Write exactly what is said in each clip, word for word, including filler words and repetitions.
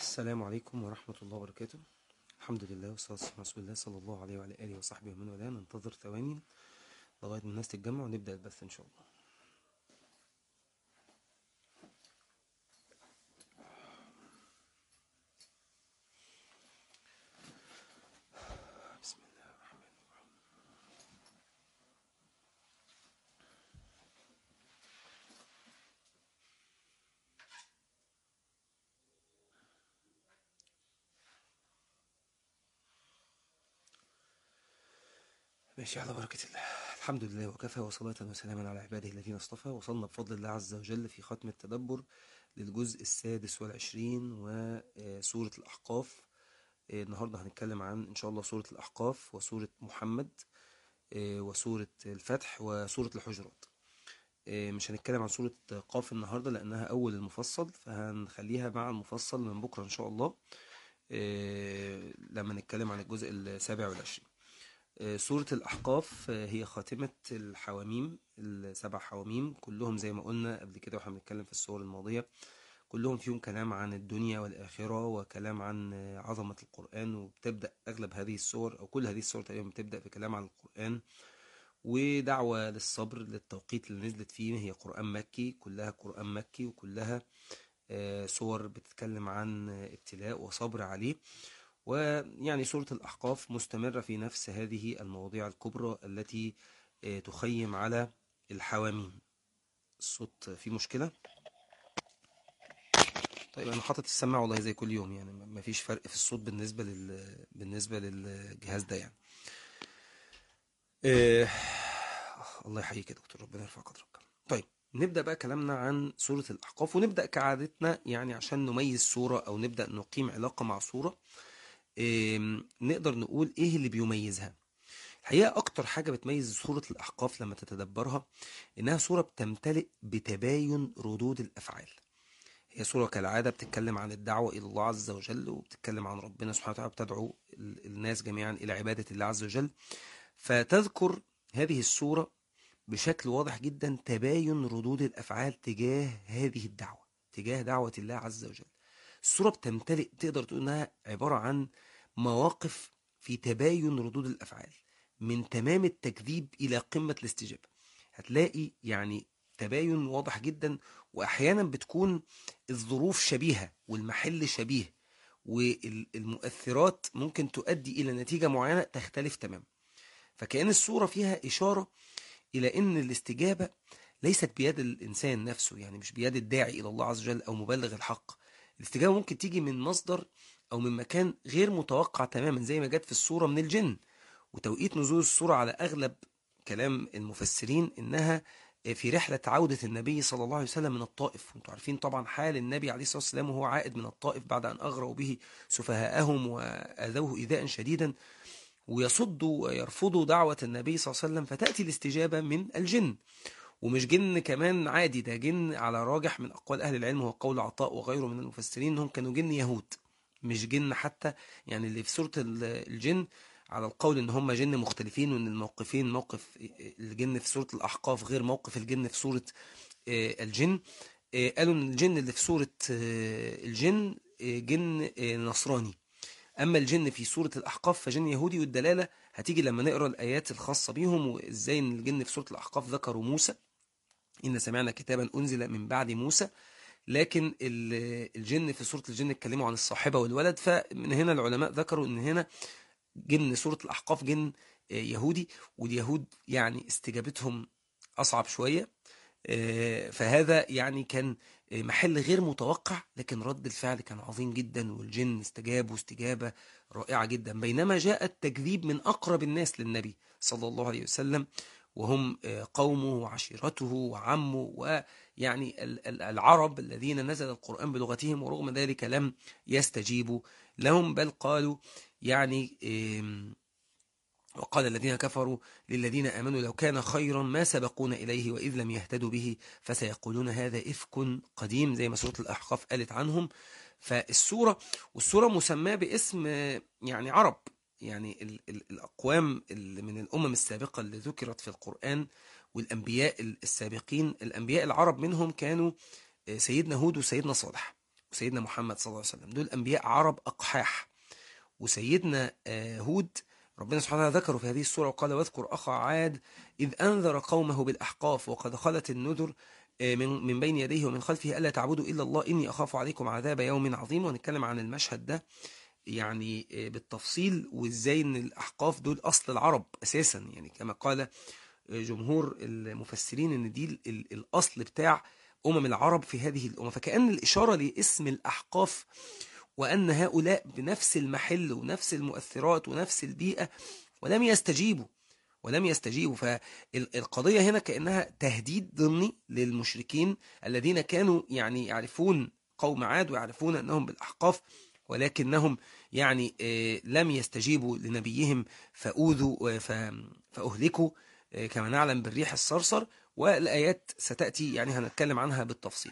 السلام عليكم ورحمة الله وبركاته. الحمد لله والصلاة والسلام على رسول الله صلى الله عليه وعلى آله وصحبه ومن والاه. ننتظر ثواني لغاية ما الناس تتجمع ونبدأ البث إن شاء الله. بسم الله الرحمن الرحيم. ماشي على بركة الله. الحمد لله وكفى، وصلاة وسلاما على عباده الذين اصطفى. وصلنا بفضل الله عز وجل في ختم التدبر للجزء السادس والعشرين وسورة الأحقاف. النهاردة هنتكلم عن إن شاء الله سورة الأحقاف وسورة محمد وسورة الفتح وسورة الحجرات. مش هنتكلم عن سورة قاف النهاردة لأنها أول المفصل، فهنخليها مع المفصل من بكرة إن شاء الله لما نتكلم عن الجزء السابع والعشرين. سورة الأحقاف هي خاتمة الحواميم، السبع حواميم كلهم زي ما قلنا قبل كده واحنا بنتكلم في السور الماضية، كلهم فيهم كلام عن الدنيا والآخرة وكلام عن عظمة القرآن. وبتبدأ أغلب هذه السور أو كل هذه السور تقريبا بتبدأ في كلام عن القرآن ودعوة للصبر للتوقيت اللي نزلت فيه. هي قرآن مكي، كلها قرآن مكي وكلها سور بتتكلم عن ابتلاء وصبر عليه. ويعني سورة الأحقاف مستمرة في نفس هذه المواضيع الكبرى التي تخيم على الحواميم. الصوت فيه مشكلة؟ طيب أنا حاطط السماعة والله زي كل يوم، يعني ما فيش فرق في الصوت بالنسبة لل بالنسبة للجهاز ده يعني. إيه... الله يحييك يا دكتور، ربنا يرفع قدرك. طيب نبدأ بقى كلامنا عن سورة الأحقاف، ونبدأ كعادتنا يعني عشان نميز سورة أو نبدأ نقيم علاقة مع سورة. إيه... نقدر نقول إيه اللي بيميزها. الحقيقة أكتر حاجة بتميز سورة الأحقاف لما تتدبرها إنها سورة بتمتلئ بتباين ردود الأفعال. هي سورة كالعادة بتتكلم عن الدعوة إلى الله عز وجل، وبتتكلم عن ربنا سبحانه وتعالى، بتدعو الناس جميعا إلى عبادة الله عز وجل. فتذكر هذه السورة بشكل واضح جدا تباين ردود الأفعال تجاه هذه الدعوة، تجاه دعوة الله عز وجل. السورة بتمتلئ، تقدر تقول إنها عبارة عن مواقف في تباين ردود الأفعال، من تمام التكذيب إلى قمة الاستجابة. هتلاقي يعني تباين واضح جدا، وأحيانا بتكون الظروف شبيهة والمحل شبيه، والمؤثرات ممكن تؤدي إلى نتيجة معينة تختلف تماما. فكأن السورة فيها إشارة إلى أن الاستجابة ليست بيد الإنسان نفسه، يعني مش بيد الداعي إلى الله عز وجل أو مبلغ الحق. الاستجابة ممكن تيجي من مصدر أو من مكان غير متوقع تماما، زي ما جت في السورة من الجن. وتوقيت نزول السورة على أغلب كلام المفسرين إنها في رحلة عودة النبي صلى الله عليه وسلم من الطائف. وانتم عارفين طبعا حال النبي عليه الصلاة والسلام وهو عائد من الطائف بعد أن أغروا به سفهاءهم وأذوه إيذاء شديدا، ويصدوا ويرفضوا دعوة النبي صلى الله عليه وسلم، فتأتي الاستجابة من الجن. ومش جن كمان عادي، ده جن على راجح من أقوال أهل العلم، هو قول عطاء وغيره من المفسرين أنهم كانوا جن يهود، مش جن حتى يعني اللي في سورة الجن على القول ان هم جن مختلفين، وان الموقفين موقف الجن في سورة الأحقاف غير موقف الجن في سورة الجن. قالوا ان الجن اللي في سورة الجن جن نصراني، أما الجن في سورة الأحقاف فجن يهودي. والدلالة هتيجي لما نقرأ الآيات الخاصة بيهم، وإزاي إن الجن في سورة الأحقاف ذكروا موسى، إن سمعنا كتابا أنزل من بعد موسى. لكن الجن في سورة الجن اتكلموا عن الصاحبة والولد، فمن هنا العلماء ذكروا إن هنا جن سورة الأحقاف جن يهودي، واليهود يعني استجابتهم أصعب شوية. فهذا يعني كان محل غير متوقع، لكن رد الفعل كان عظيم جدا، والجن استجابوا استجابة رائعة جدا. بينما جاء التكذيب من أقرب الناس للنبي صلى الله عليه وسلم، وهم قومه وعشيرته وعمه، ويعني العرب الذين نزل القرآن بلغتهم، ورغم ذلك لم يستجيبوا لهم، بل قالوا يعني وقال الذين كفروا للذين آمنوا لو كان خيرا ما سبقونا إليه وإذ لم يهتدوا به فسيقولون هذا إفك قديم، زي ما سورة الأحقاف قالت عنهم. فالسورة والسورة مسماة باسم يعني عرب، يعني ال ال الأقوام من الأمم السابقة اللي ذكرت في القرآن والأنبياء السابقين. الأنبياء العرب منهم كانوا سيدنا هود وسيدنا صالح. وسيدنا محمد صلى الله عليه وسلم، دول أنبياء عرب أقحاح. وسيدنا هود ربنا سبحانه وتعالى ذكره في هذه السورة وقال: واذكر أخا عاد إذ أنذر قومه بالأحقاف وقد خلت النذر من من بين يديه ومن خلفه ألا تعبدوا إلا الله إني أخاف عليكم عذاب يوم عظيم. ونتكلم عن المشهد ده يعني بالتفصيل، وإزاي إن الأحقاف دول أصل العرب أساسا، يعني كما قال جمهور المفسرين إن دي الأصل بتاع أمم العرب في هذه الأمة. فكأن الإشارة لاسم الأحقاف وأن هؤلاء بنفس المحل ونفس المؤثرات ونفس البيئة ولم يستجيبوا ولم يستجيبوا فالقضية هنا كأنها تهديد ضمني للمشركين الذين كانوا يعني يعرفون قوم عاد ويعرفون أنهم بالأحقاف، ولكنهم يعني لم يستجيبوا لنبيهم فأوذوا فأهلكوا كما نعلم بالريح الصرصر. والآيات ستأتي يعني هنتكلم عنها بالتفصيل.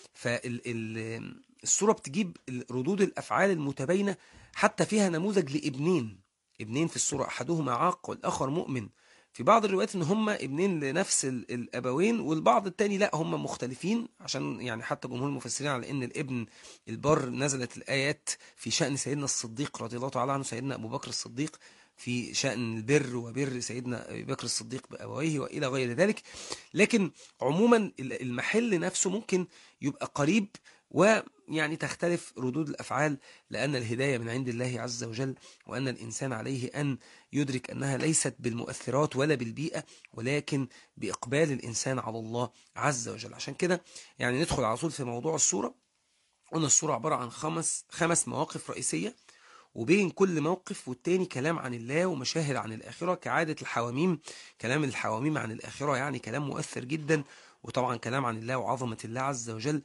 فالسورة بتجيب ردود الأفعال المتباينة، حتى فيها نموذج لابنين ابنين في السورة، أحدهما عاق والآخر مؤمن. في بعض الروايات ان هم ابنين لنفس الابوين، والبعض التاني لا هم مختلفين، عشان يعني حتى جمهور المفسرين على ان الابن البر نزلت الايات في شأن سيدنا الصديق رضي الله تعالى عنه، سيدنا ابو بكر الصديق، في شأن البر وبر سيدنا ابي بكر الصديق بابويه والى غير ذلك. لكن عموما المحل نفسه ممكن يبقى قريب، ويعني تختلف ردود الأفعال، لأن الهداية من عند الله عز وجل، وأن الإنسان عليه أن يدرك أنها ليست بالمؤثرات ولا بالبيئة، ولكن بإقبال الإنسان على الله عز وجل. عشان كده يعني ندخل على طول في موضوع السورة. قلنا السورة عبارة عن خمس خمس مواقف رئيسية، وبين كل موقف والتاني كلام عن الله ومشاهد عن الآخرة كعادة الحواميم. كلام الحواميم عن الآخرة يعني كلام مؤثر جدا، وطبعا كلام عن الله وعظمة الله عز وجل.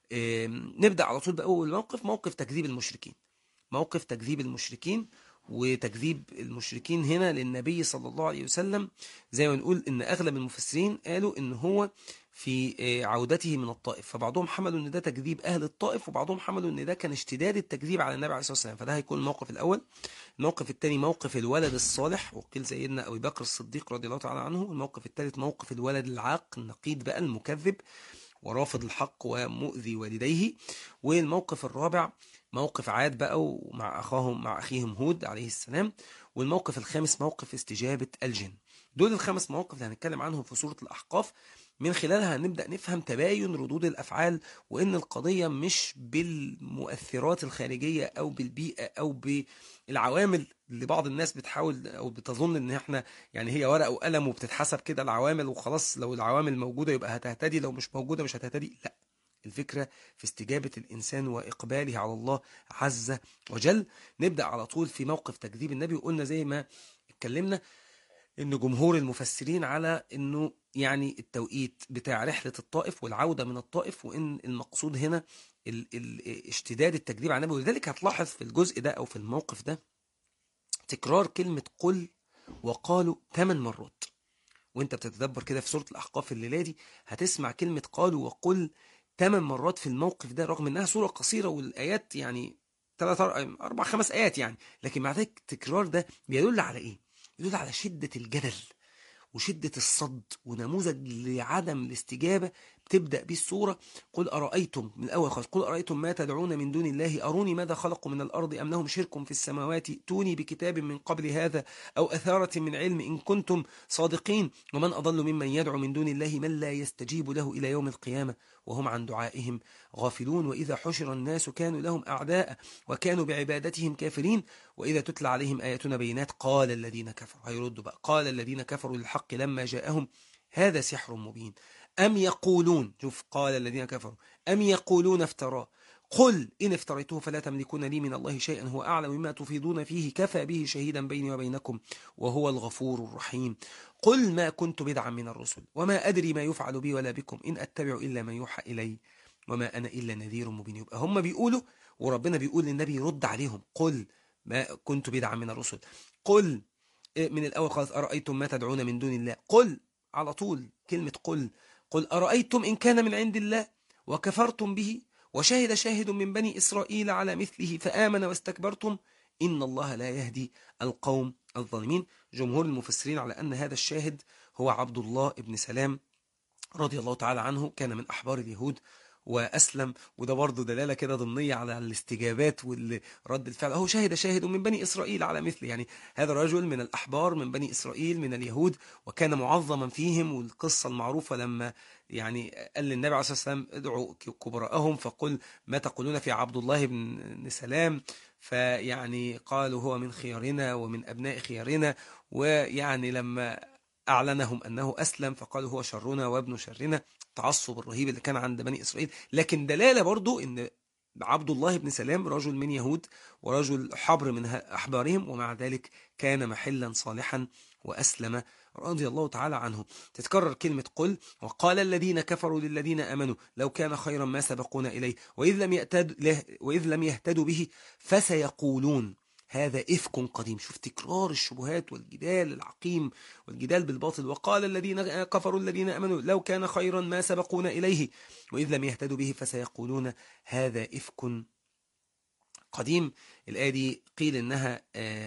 نبدأ على طول بأول موقف، موقف تكذيب المشركين. موقف تكذيب المشركين، وتكذيب المشركين هنا للنبي صلى الله عليه وسلم. زي ما نقول إن أغلب المفسرين قالوا إن هو في عودته من الطائف، فبعضهم حملوا إن ده تكذيب أهل الطائف، وبعضهم حملوا إن ده كان اشتداد التكذيب على النبي عليه الصلاة والسلام. فده هيكون الموقف الأول. الموقف الثاني موقف الولد الصالح، وقيل سيدنا أبي بكر الصديق رضي الله تعالى عنه. الموقف الثالث موقف الولد العاق النقيض بقى المكذب ورافض الحق ومؤذي والديه. والموقف الرابع موقف عاد بقى ومع أخاهم مع أخيهم هود عليه السلام. والموقف الخامس موقف استجابة الجن. دول الخمس مواقف اللي هنتكلم عنهم في سورة الأحقاف، من خلالها هنبدأ نفهم تباين ردود الأفعال، وإن القضية مش بالمؤثرات الخارجية أو بالبيئة أو بالعوامل اللي بعض الناس بتحاول أو بتظن إن إحنا يعني هي ورقة وقلم وبتتحسب كده العوامل وخلاص، لو العوامل موجودة يبقى هتهتدي، لو مش موجودة مش هتهتدي. لا، الفكرة في استجابة الإنسان وإقباله على الله عز وجل. نبدأ على طول في موقف تكذيب النبي. وقلنا زي ما اتكلمنا إن جمهور المفسرين على إنه يعني التوقيت بتاع رحلة الطائف والعودة من الطائف، وإن المقصود هنا ال ال اشتداد التكذيب على النبي. ولذلك هتلاحظ في الجزء ده أو في الموقف ده تكرار كلمة قل وقالوا ثمان مرات. وانت بتتدبر كده في سورة الأحقاف الليلة دي هتسمع كلمة قالوا وقل ثمان مرات في الموقف ده، رغم انها سورة قصيرة والآيات يعني ثلاث أربع خمس آيات يعني، لكن مع ذلك التكرار ده بيدل على إيه؟ يدل على شدة الجدل وشدة الصد ونموذج لعدم الاستجابة. بتبدأ به السورة قل أرأيتم من الأول خالص، قل أرأيتم ما تدعون من دون الله أروني ماذا خلقوا من الأرض أم لهم شرك في السماوات توني بكتاب من قبل هذا أو أثارة من علم إن كنتم صادقين ومن أضل ممن يدعو من دون الله من لا يستجيب له إلى يوم القيامة وهم عن دعائهم غافلون وإذا حشر الناس كانوا لهم أعداء وكانوا بعبادتهم كافرين وإذا تتلى عليهم آياتنا بينات قال الذين كفروا، هيردوا بقى، قال الذين كفروا للحق لما جاءهم هذا سحر مبين أم يقولون، شوف قال الذين كفروا أم يقولون افتراه قل إن افتريته فلا تملكون لي من الله شيئا هو أعلم مما تفيضون فيه كفى به شهيدا بيني وبينكم وهو الغفور الرحيم قل ما كنت بدعا من الرسل وما أدري ما يفعل بي ولا بكم إن أتبع إلا ما يوحى إلي وما أنا إلا نذير مبين. يبقى هم بيقولوا وربنا بيقول للنبي يرد عليهم قل ما كنت بدعا من الرسل، قل من الأول خالص أرأيتم ما تدعون من دون الله، قل على طول كلمة قل، قل أرأيتم إن كان من عند الله وكفرتم به وشهد شاهد من بني إسرائيل على مثله فآمن واستكبرتم إن الله لا يهدي القوم الظالمين. جمهور المفسرين على أن هذا الشاهد هو عبد الله بن سلام رضي الله تعالى عنه، كان من أحبار اليهود وأسلم. وده برضه دلالة كده ضمنية على الاستجابات والرد الفعل. أهو شهد شاهد من بني إسرائيل على مثل، يعني هذا الرجل من الأحبار من بني إسرائيل من اليهود، وكان معظما فيهم. والقصة المعروفة لما يعني قال للنبي عليه الصلاة والسلام ادعوا كبراءهم فقل ما تقولون في عبد الله بن سلام، فيعني قالوا هو من خيارنا ومن أبناء خيارنا. ويعني لما أعلنهم أنه أسلم فقالوا هو شرنا وابن شرنا، التعصب الرهيب اللي كان عند بني إسرائيل. لكن دلالة برضو أن عبد الله بن سلام رجل من يهود ورجل حبر من أحبارهم، ومع ذلك كان محلا صالحا وأسلم رضي الله تعالى عنه. تتكرر كلمة قل، وقال الذين كفروا للذين آمنوا لو كان خيرا ما سبقونا إليه وإذ لم يهتدوا وإذ لم يهتدوا به فسيقولون هذا إفك قديم. شوف تكرار الشبهات والجدال العقيم والجدال بالباطل. وقال الذين كفروا الذين آمنوا لو كان خيرا ما سبقونا إليه وإذ لم يهتدوا به فسيقولون هذا إفك قديم. الآية دي قيل إنها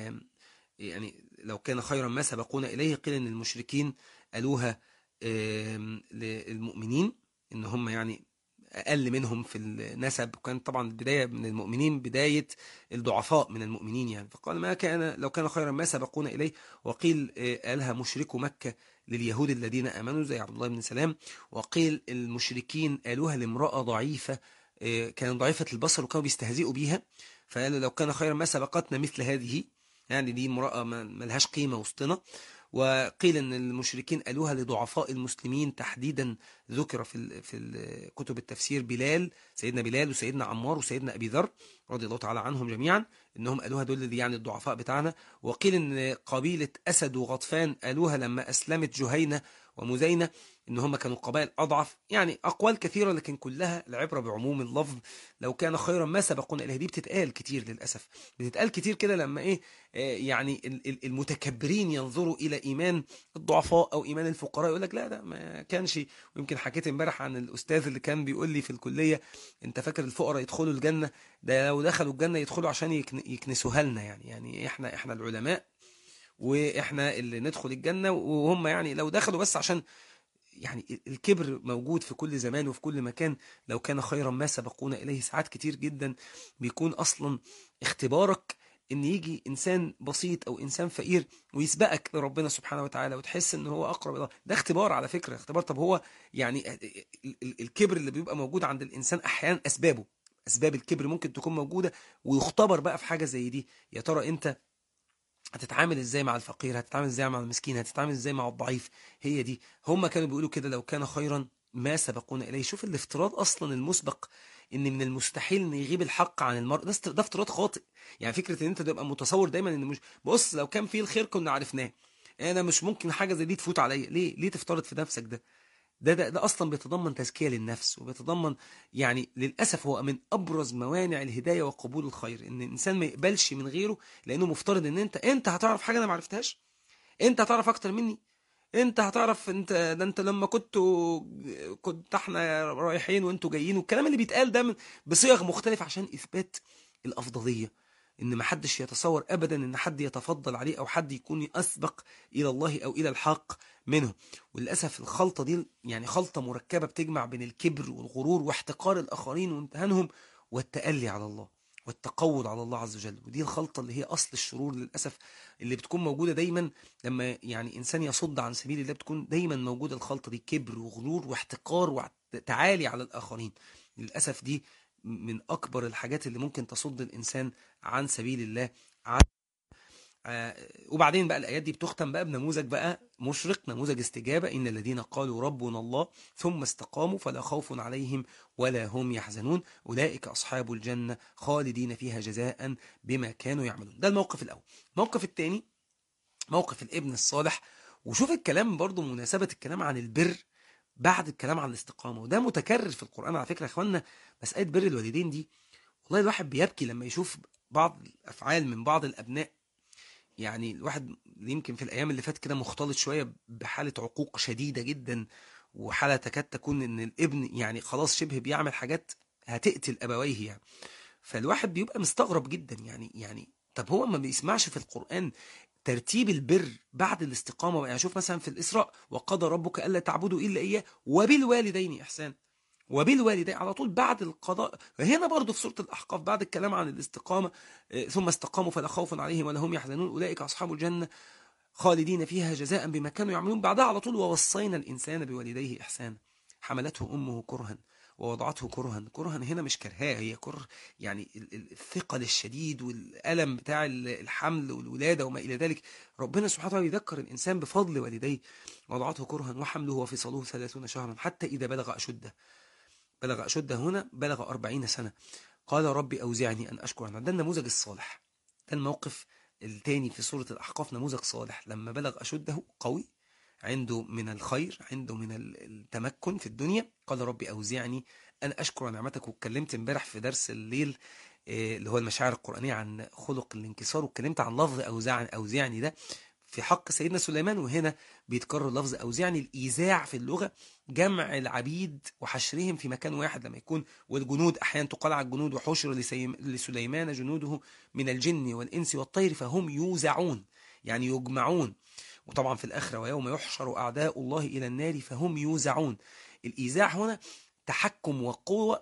يعني لو كان خيرا ما سبقونا إليه، قيل إن المشركين قالوها للمؤمنين إن هم يعني أقل منهم في النسب، وكان طبعا البداية من المؤمنين بداية الضعفاء من المؤمنين يعني. فقال ما كان لو كان خيرا ما سبقونا إليه. وقيل قالها مشركو مكة لليهود الذين آمنوا زي عبد الله بن سلام. وقيل المشركين قالوها لامرأة ضعيفة كانت ضعيفة البصر وكانوا بيستهزئوا بيها، فقالوا لو كان خيرا ما سبقتنا مثل هذه، يعني دي امرأة ما لهاش قيمة وسطنا. وقيل ان المشركين قالوها لضعفاء المسلمين تحديدا، ذكر في في كتب التفسير بلال، سيدنا بلال وسيدنا عمار وسيدنا ابي ذر رضي الله تعالى عنهم جميعا، انهم قالوها دول اللي يعني الضعفاء بتاعنا. وقيل ان قبيلة اسد وغطفان قالوها لما اسلمت جهينة ومزينة ان هم كانوا قبائل اضعف. يعني اقوال كثيرة لكن كلها العبرة بعموم اللفظ. لو كان خيرا ما سبقونا اليه دي بتتقال كتير للاسف، بتتقال كتير كده لما ايه يعني المتكبرين ينظروا الى ايمان الضعفاء او ايمان الفقراء يقول لك لا ده ما كانش. ويمكن حكيت امبارح عن الاستاذ اللي كان بيقول لي في الكلية انت فاكر الفقراء يدخلوا الجنة؟ ده لو دخلوا الجنة يدخلوا عشان يكنسوها لنا يعني يعني احنا احنا العلماء واحنا اللي ندخل الجنة، وهم يعني لو دخلوا بس عشان يعني الكبر موجود في كل زمان وفي كل مكان. لو كان خيرا ما سبقونا إليه. ساعات كتير جدا بيكون أصلا اختبارك ان يجي انسان بسيط او انسان فقير ويسبقك لربنا سبحانه وتعالى وتحس ان هو اقرب الى الله. ده اختبار على فكرة، اختبار. طب هو يعني الكبر اللي بيبقى موجود عند الانسان احيانا اسبابه اسباب الكبر ممكن تكون موجودة، ويختبر بقى في حاجة زي دي. يا ترى انت هتتعامل ازاي مع الفقير؟ هتتعامل ازاي مع المسكين؟ هتتعامل ازاي مع الضعيف؟ هي دي. هم كانوا بيقولوا كده لو كان خيرا ما سبقونا اليه. شوف الافتراض اصلا المسبق ان من المستحيل ان يغيب الحق عن المرء، ده ده افتراض خاطئ. يعني فكرة ان انت تبقى متصور دايما ان مش بص لو كان فيه الخير كنا عرفناه، انا مش ممكن حاجة زي دي تفوت عليا. ليه ليه تفترض في نفسك ده؟ ده ده, ده اصلا بيتضمن تزكية للنفس، وبيتضمن يعني للاسف هو من ابرز موانع الهداية وقبول الخير، ان الانسان ما يقبلش من غيره لانه مفترض ان انت انت هتعرف حاجة انا ما عرفتهاش، انت هتعرف اكتر مني، انت هتعرف، انت ده انت لما كنتوا كنت احنا رايحين وانتوا جايين، والكلام اللي بيتقال ده بصيغ مختلفة عشان اثبات الافضلية، ان ما حدش يتصور ابدا ان حد يتفضل عليه او حد يكون اسبق الى الله او الى الحق منه. وللاسف الخلطة دي يعني خلطة مركبة بتجمع بين الكبر والغرور واحتقار الاخرين وامتهانهم والتألي على الله والتقول على الله عز وجل. ودي الخلطة اللي هي أصل الشرور للأسف، اللي بتكون موجودة دايما لما يعني إنسان يصد عن سبيل الله. بتكون دايما موجودة الخلطة دي، كبر وغرور واحتقار وتعالي على الآخرين. للأسف دي من أكبر الحاجات اللي ممكن تصد الإنسان عن سبيل الله. عن آه وبعدين بقى الآيات دي بتختم بقى بنموذج بقى مشرق، نموذج استجابة. إن الذين قالوا ربنا الله ثم استقاموا فلا خوف عليهم ولا هم يحزنون أولئك أصحاب الجنة خالدين فيها جزاء بما كانوا يعملون. ده الموقف الأول. الموقف الثاني موقف الابن الصالح. وشوف الكلام برضو مناسبة الكلام عن البر بعد الكلام عن الاستقامة، وده متكرر في القرآن على فكرة يا اخوانا. مسألة بر الوالدين دي والله الواحد بيبكي لما يشوف بعض الأفعال من بعض الأبناء. يعني الواحد يمكن في الأيام اللي فات كده مختلط شوية بحالة عقوق شديدة جدا، وحالة تكاد تكون ان الابن يعني خلاص شبه بيعمل حاجات هتقتل أبويه يعني. فالواحد بيبقى مستغرب جدا يعني يعني طب هو ما بيسمعش في القرآن ترتيب البر بعد الاستقامة؟ يعني شوف مثلا في الإسراء وقضى ربك ألا تعبدوا إلا إياه وبالوالدين إحسان. وبالوالدين على طول بعد القضاء. هنا برضو في سورة الأحقاف بعد الكلام عن الاستقامة، ثم استقاموا فلا خوف عليهم ولا هم يحزنون أولئك أصحاب الجنة خالدين فيها جزاء بما كانوا يعملون. بعدها على طول ووصينا الإنسان بوالديه إحسانا حملته أمه كرها ووضعته كرها. كرها هنا مش كرهاه، هي كره يعني الثقل الشديد والألم بتاع الحمل والولادة وما إلى ذلك. ربنا سبحانه وتعالى يذكر الإنسان بفضل والديه. وضعته كرها وحمله وفصاله ثلاثون شهرا حتى إذا بلغ أشده. بلغ أشده هنا بلغ أربعين سنة. قال ربي أوزعني أن أشكر نعمتك. ده النموذج الصالح، ده الموقف الثاني في سورة الأحقاف، نموذج صالح لما بلغ أشده قوي، عنده من الخير، عنده من التمكن في الدنيا. قال ربي أوزعني أن أشكر نعمتك. واتكلمت امبارح في درس الليل اللي هو المشاعر القرآنية عن خلق الانكسار، واتكلمت عن لفظ أوزعني أوزعني ده في حق سيدنا سليمان. وهنا بيتكرر لفظ أوزعني. الإيزاع في اللغة جمع العبيد وحشرهم في مكان واحد لما يكون، والجنود أحيانا تقال على الجنود وحشر لسليمان جنوده من الجن والإنس والطير فهم يوزعون يعني يجمعون. وطبعا في الآخرة ويوم يحشر أعداء الله إلى النار فهم يوزعون. الإيزاع هنا تحكم وقوة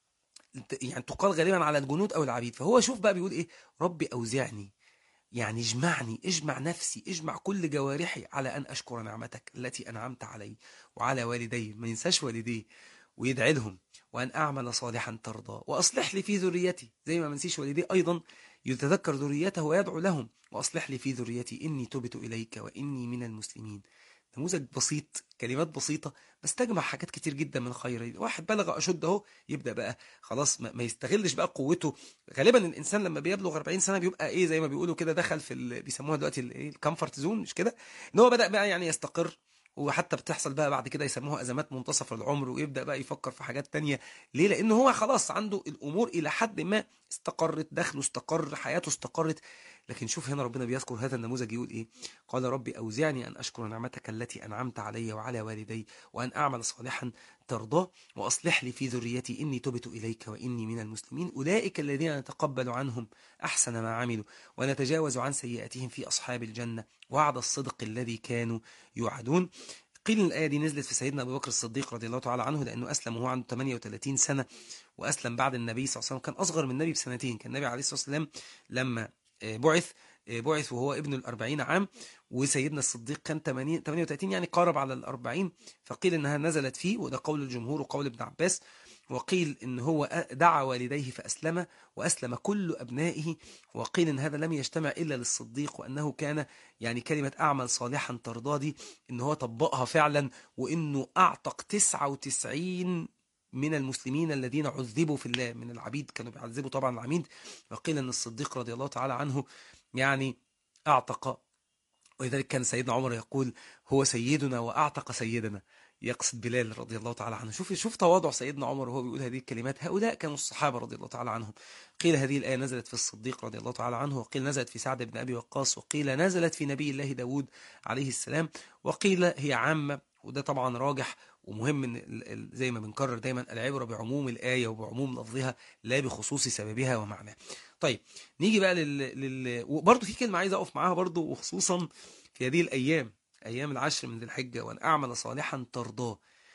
يعني تقال غالبا على الجنود أو العبيد. فهو شوف بقى بيقول إيه، ربي أوزعني يعني اجمعني، اجمع نفسي، اجمع كل جوارحي على أن أشكر نعمتك التي أنعمت علي وعلى والدي. ما ينساش والديه ويدعي لهم. وأن أعمل صالحا ترضى وأصلح لي في ذريتي، زي ما منسيش والديه أيضا يتذكر ذريته ويدعو لهم. وأصلح لي في ذريتي إني تبت إليك وإني من المسلمين. نموذج بسيط، كلمات بسيطة، بس تجمع حاجات كتير جدا من خير. واحد بلغ أشده اهو، يبدأ بقى خلاص ما يستغلش بقى قوته. غالبا الإنسان لما بيبلغ أربعين سنة بيبقى إيه زي ما بيقولوا كده دخل في ال... بيسموها دلوقتي الكمفورت زون، مش كده؟ إن هو بدأ بقى يعني يستقر. وحتى بتحصل بقى بعد كده يسموها أزمات منتصف العمر، ويبدأ بقى يفكر في حاجات تانية. ليه؟ لأنه هو خلاص عنده الأمور إلى حد ما استقرت، دخله استقر، حياته استقرت. لكن شوف هنا ربنا بيذكر هذا النموذج يقول إيه، قال ربي أوزعني أن أشكر نعمتك التي أنعمت علي وعلى والدي وأن أعمل صالحا ترضاه وأصلح لي في ذريتي إني تبت إليك وإني من المسلمين. أولئك الذين نتقبل عنهم أحسن ما عملوا ونتجاوز عن سيئاتهم في أصحاب الجنة وعد الصدق الذي كانوا يوعدون. قيل الآية دي نزلت في سيدنا أبو بكر الصديق رضي الله تعالى عنه، لأنه أسلم وهو عنده ثمانية وثلاثين سنة، وأسلم بعد النبي صلى الله عليه وسلم. كان أصغر من النبي بسنتين. كان النبي عليه الصلاة والسلام لما بعث بعث وهو ابن الأربعين عام، وسيدنا الصديق كان ثمانية وثلاثين يعني قارب على الأربعين. فقيل إنها نزلت فيه، وده قول الجمهور وقول ابن عباس. وقيل إن هو دعا والديه فأسلم وأسلم كل أبنائه. وقيل إن هذا لم يجتمع إلا للصديق، وأنه كان يعني كلمة أعمل صالحا ترضى دي إن هو طبقها فعلا، وإنه أعتق تسعة وتسعين من المسلمين الذين عذبوا في الله، من العبيد كانوا بيعذبوا طبعا العبيد. وقيل أن الصديق رضي الله تعالى عنه يعني أعتق. ولذلك كان سيدنا عمر يقول هو سيدنا وأعتق سيدنا، يقصد بلال رضي الله تعالى عنه. شوف شوف تواضع سيدنا عمر وهو بيقول هذه الكلمات. هؤلاء كانوا الصحابة رضي الله تعالى عنهم. قيل هذه الآية نزلت في الصديق رضي الله تعالى عنه، وقيل نزلت في سعد بن أبي وقاص، وقيل نزلت في نبي الله داود عليه السلام، وقيل هي عامة. وده طبعا راجح ومهم، ان زي ما بنكرر دايما العبرة بعموم الآية وبعموم لفظها لا بخصوص سببها ومعناه. طيب نيجي بقى لل, لل... وبرضه في كلمة عايز أقف معاها برضه، وخصوصا في هذه الأيام، أيام العشر من ذي الحجة، وأن أعمل صالحا ترضاه.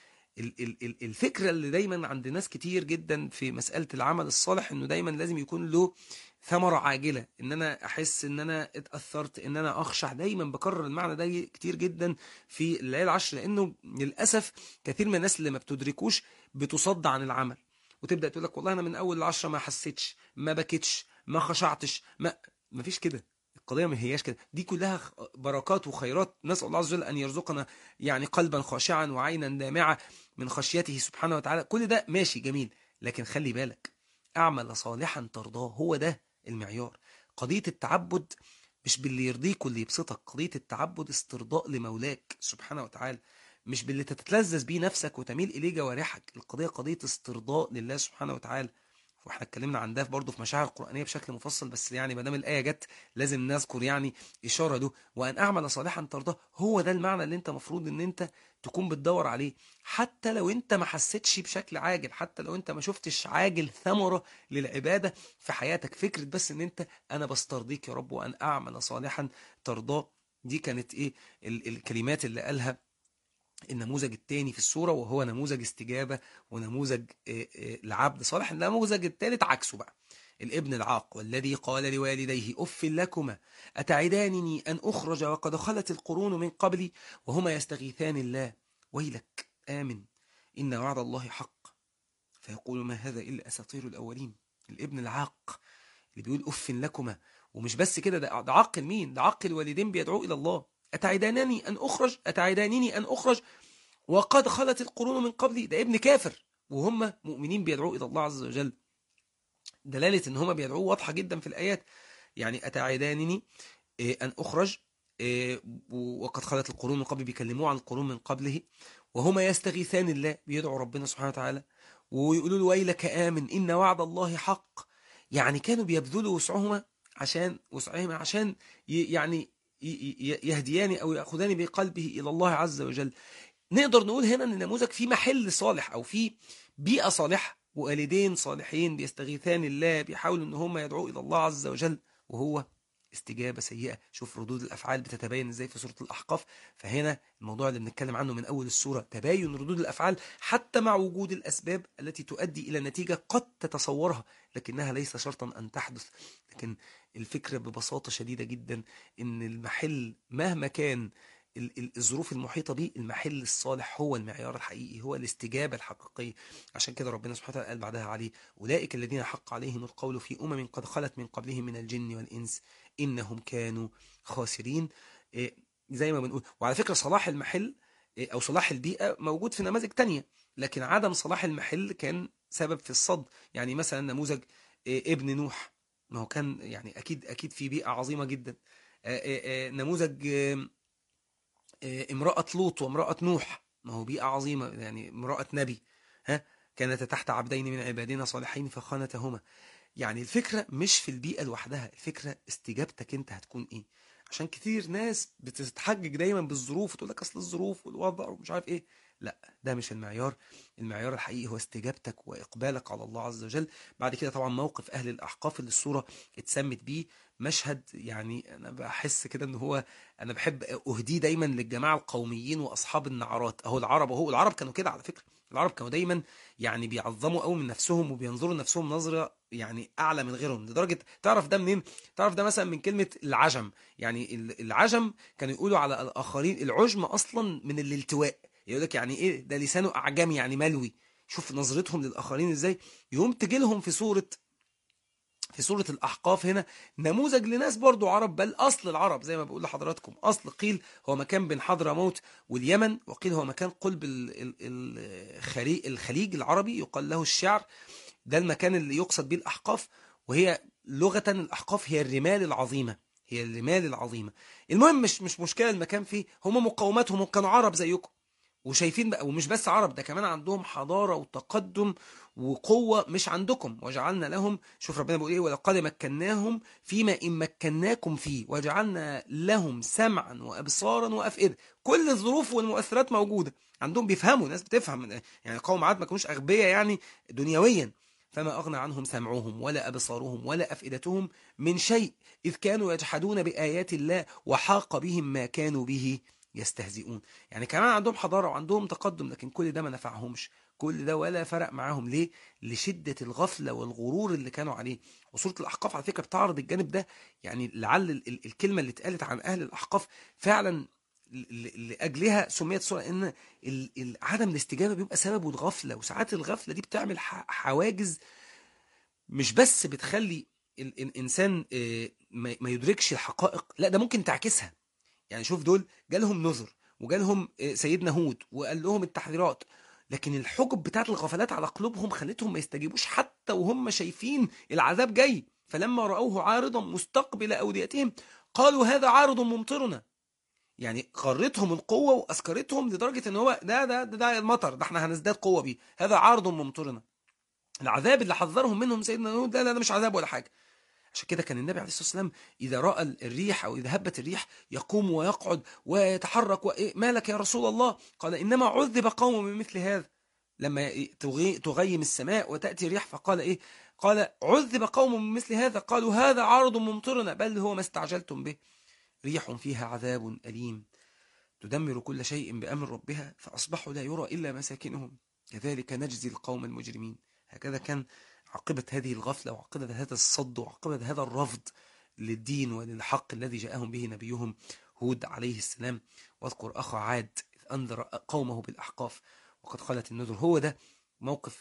الفكرة اللي دايما عند ناس كتير جدا في مسألة العمل الصالح انه دايما لازم يكون له ثمرة عاجلة، ان انا احس ان انا اتأثرت، ان انا اخشع. دايما بكرر المعنى ده كتير جدا في الليالي العشر، لانه للأسف كثير من الناس اللي ما بتدركوش بتصد عن العمل، وتبدأ تقول لك والله انا من اول العشرة ما حسيتش، ما بكتش، ما خشعتش، ما ما فيش كده. القضية ما هياش كده، دي كلها بركات وخيرات. نسأل الله عز وجل أن يرزقنا يعني قلبا خاشعا وعينا دامعة من خشيته سبحانه وتعالى. كل ده ماشي جميل، لكن خلي بالك أعمل صالحا ترضاه، هو ده المعيار. قضية التعبد مش باللي يرضيك واللي يبسطك، قضية التعبد استرضاء لمولاك سبحانه وتعالى، مش باللي تتلذذ بيه نفسك وتميل إليه جوارحك. القضية قضية استرضاء لله سبحانه وتعالى. واحنا اتكلمنا عن ده برضه في مشاعر القرآنية بشكل مفصل، بس يعني ما دام الآية جت لازم نذكر يعني إشارة له. وأن أعمل صالحا ترضاه، هو ده المعنى اللي أنت مفروض إن أنت تكون بتدور عليه. حتى لو أنت ما حسيتش بشكل عاجل، حتى لو أنت ما شفتش عاجل ثمرة للعبادة في حياتك، فكرة بس إن أنت أنا بسترضيك يا رب وأن أعمل صالحا ترضاه. دي كانت إيه ال الكلمات اللي قالها النموذج الثاني في السورة، وهو نموذج استجابة ونموذج لعبد صالح. النموذج الثالث عكسه بقى، الابن العاق: والذي قال لوالديه أف لكما أتعدانني أن أخرج وقد خلت القرون من قبلي وهما يستغيثان الله ويلك آمن إن وعد الله حق فيقول ما هذا إلا أساطير الأولين. الابن العاق اللي بيقول أف لكما، ومش بس كده، ده عاق مين؟ ده عاق الوالدين بيدعو إلى الله. أتعدانني أن أخرج أتعدانني أن أخرج وقد خلت القرون من قبلي، ده ابن كافر وهم مؤمنين بيدعوا إلى الله عز وجل. دلالة إن هم بيدعوه واضحة جدا في الآيات. يعني أتعدانني أن أخرج وقد خلت القرون من قبل، بيكلموه عن القرون من قبله، وهما يستغيثان الله، بيدعوا ربنا سبحانه وتعالى ويقولوا له ويلك آمن إن وعد الله حق. يعني كانوا بيبذلوا وسعهما عشان وسعهما عشان يعني يهدياني أو يأخذاني بقلبه إلى الله عز وجل. نقدر نقول هنا أن النموذج في محل صالح أو في بيئة صالحة، والدين صالحين بيستغيثان الله، بيحاولوا أن هم يدعوا إلى الله عز وجل، وهو استجابة سيئة. شوف ردود الأفعال بتتبين إزاي في سورة الأحقاف. فهنا الموضوع اللي بنتكلم عنه من أول السورة، تباين ردود الأفعال حتى مع وجود الأسباب التي تؤدي إلى نتيجة قد تتصورها لكنها ليس شرطا أن تحدث. لكن الفكرة ببساطة شديدة جدا إن المحل مهما كان الظروف المحيطة به، المحل الصالح هو المعيار الحقيقي، هو الاستجابة الحقيقية. عشان كده ربنا سبحانه وتعالى قال بعدها عليه: أولئك الذين حق عليهم القول في أمم قد خلت من قبلهم من الجن والإنس إنهم كانوا خاسرين. زي ما بنقول. وعلى فكرة صلاح المحل أو صلاح البيئة موجود في نماذج تانية، لكن عدم صلاح المحل كان سبب في الصد. يعني مثلا نموذج ابن نوح، ما هو كان يعني أكيد أكيد في بيئة عظيمة جدا. نموذج امرأة لوط وامرأة نوح، ما هو بيئة عظيمة، يعني امرأة نبي ها كانت تحت عبدين من عبادنا صالحين فخانتهما. يعني الفكرة مش في البيئة لوحدها، الفكرة استجابتك انت هتكون ايه. عشان كتير ناس بتتحجج دايما بالظروف وتقول لك اصل الظروف والوضع ومش عارف ايه. لا، ده مش المعيار. المعيار الحقيقي هو استجابتك واقبالك على الله عز وجل. بعد كده طبعا موقف اهل الاحقاف اللي السورة اتسمت بيه، مشهد يعني انا بحس كده ان هو، انا بحب اهديه دايما للجماعة القوميين واصحاب النعرات. اهو العرب، اهو العرب كانوا كده على فكرة. العرب كانوا دايما يعني بيعظموا قوي من نفسهم وبينظروا لنفسهم نظرة يعني اعلى من غيرهم، لدرجة تعرف ده منين؟ تعرف ده مثلا من كلمة العجم. يعني العجم كانوا يقولوا على الاخرين العجم اصلا من الالتواء، يقول لك يعني ايه ده لسانه اعجمي يعني ملوي. شوف نظرتهم للاخرين ازاي. يوم تجي لهم في سورة في سورة الأحقاف هنا نموذج لناس برضو عرب، بل أصل العرب زي ما بقول لحضراتكم. أصل قيل هو مكان بين حضرموت واليمن، وقيل هو مكان قلب الخليج العربي يقال له الشعر. ده المكان اللي يقصد به الأحقاف، وهي لغة الأحقاف هي الرمال العظيمة، هي الرمال العظيمة. المهم مش مش مشكلة المكان فيه، هم مقاومتهم كانوا عرب زيكم وشايفين بقى، ومش بس عرب، ده كمان عندهم حضارة وتقدم وقوة مش عندكم. وجعلنا لهم، شوف ربنا بيقول ايه: ولقد مكناهم فيما إن مكناكم فيه وجعلنا لهم سمعا وأبصارا وأفئدة. كل الظروف والمؤثرات موجودة عندهم، بيفهموا، ناس بتفهم. يعني قوم عاد ما كانوش أغبياء يعني دنيويا. فما أغنى عنهم سمعهم ولا أبصارهم ولا أفئدتهم من شيء إذ كانوا يجحدون بآيات الله وحاق بهم ما كانوا به يستهزئون. يعني كمان عندهم حضارة وعندهم تقدم، لكن كل ده ما نفعهمش، كل ده ولا فرق معاهم. ليه؟ لشدة الغفلة والغرور اللي كانوا عليه. وسورة الأحقاف على فكرة بتعرض الجانب ده. يعني لعل الكلمة اللي اتقالت عن أهل الأحقاف فعلا لأجلها سميت سورة، إن عدم الاستجابة بيبقى سببه الغفلة، وساعات الغفلة دي بتعمل حواجز مش بس بتخلي الإنسان ما يدركش الحقائق، لا ده ممكن تعكسها. يعني شوف دول جالهم نذر وجالهم سيدنا هود وقال لهم التحذيرات، لكن الحجب بتاعت الغفلات على قلوبهم خلتهم ما يستجيبوش حتى وهم شايفين العذاب جاي. فلما رأوه عارضا مستقبل أوديتهم قالوا هذا عارض ممطرنا. يعني غرتهم القوة وأسكرتهم لدرجة ان هو ده ده ده, ده المطر ده احنا هنزداد قوة بيه، هذا عارض ممطرنا. العذاب اللي حذرهم منهم سيدنا هود ده, ده, ده مش عذاب ولا حاجة. عشان كده كان النبي عليه الصلاة والسلام إذا رأى الريح أو إذا هبت الريح يقوم ويقعد ويتحرك. وإيه مالك يا رسول الله؟ قال إنما عذب قوم من مثل هذا. لما تغيم السماء وتأتي الريح فقال إيه؟ قال عذب قوم من مثل هذا. قالوا هذا عارض ممطرنا بل هو ما استعجلتم به ريح فيها عذاب أليم تدمر كل شيء بأمر ربها فأصبحوا لا يرى إلا مساكنهم كذلك نجزي القوم المجرمين. هكذا كان عاقبة هذه الغفلة وعاقبة هذا الصد وعاقبة هذا الرفض للدين وللحق الذي جاءهم به نبيهم هود عليه السلام. واذكر أخا عاد إذ أنذر قومه بالأحقاف وقد قالت النذر. هو ده موقف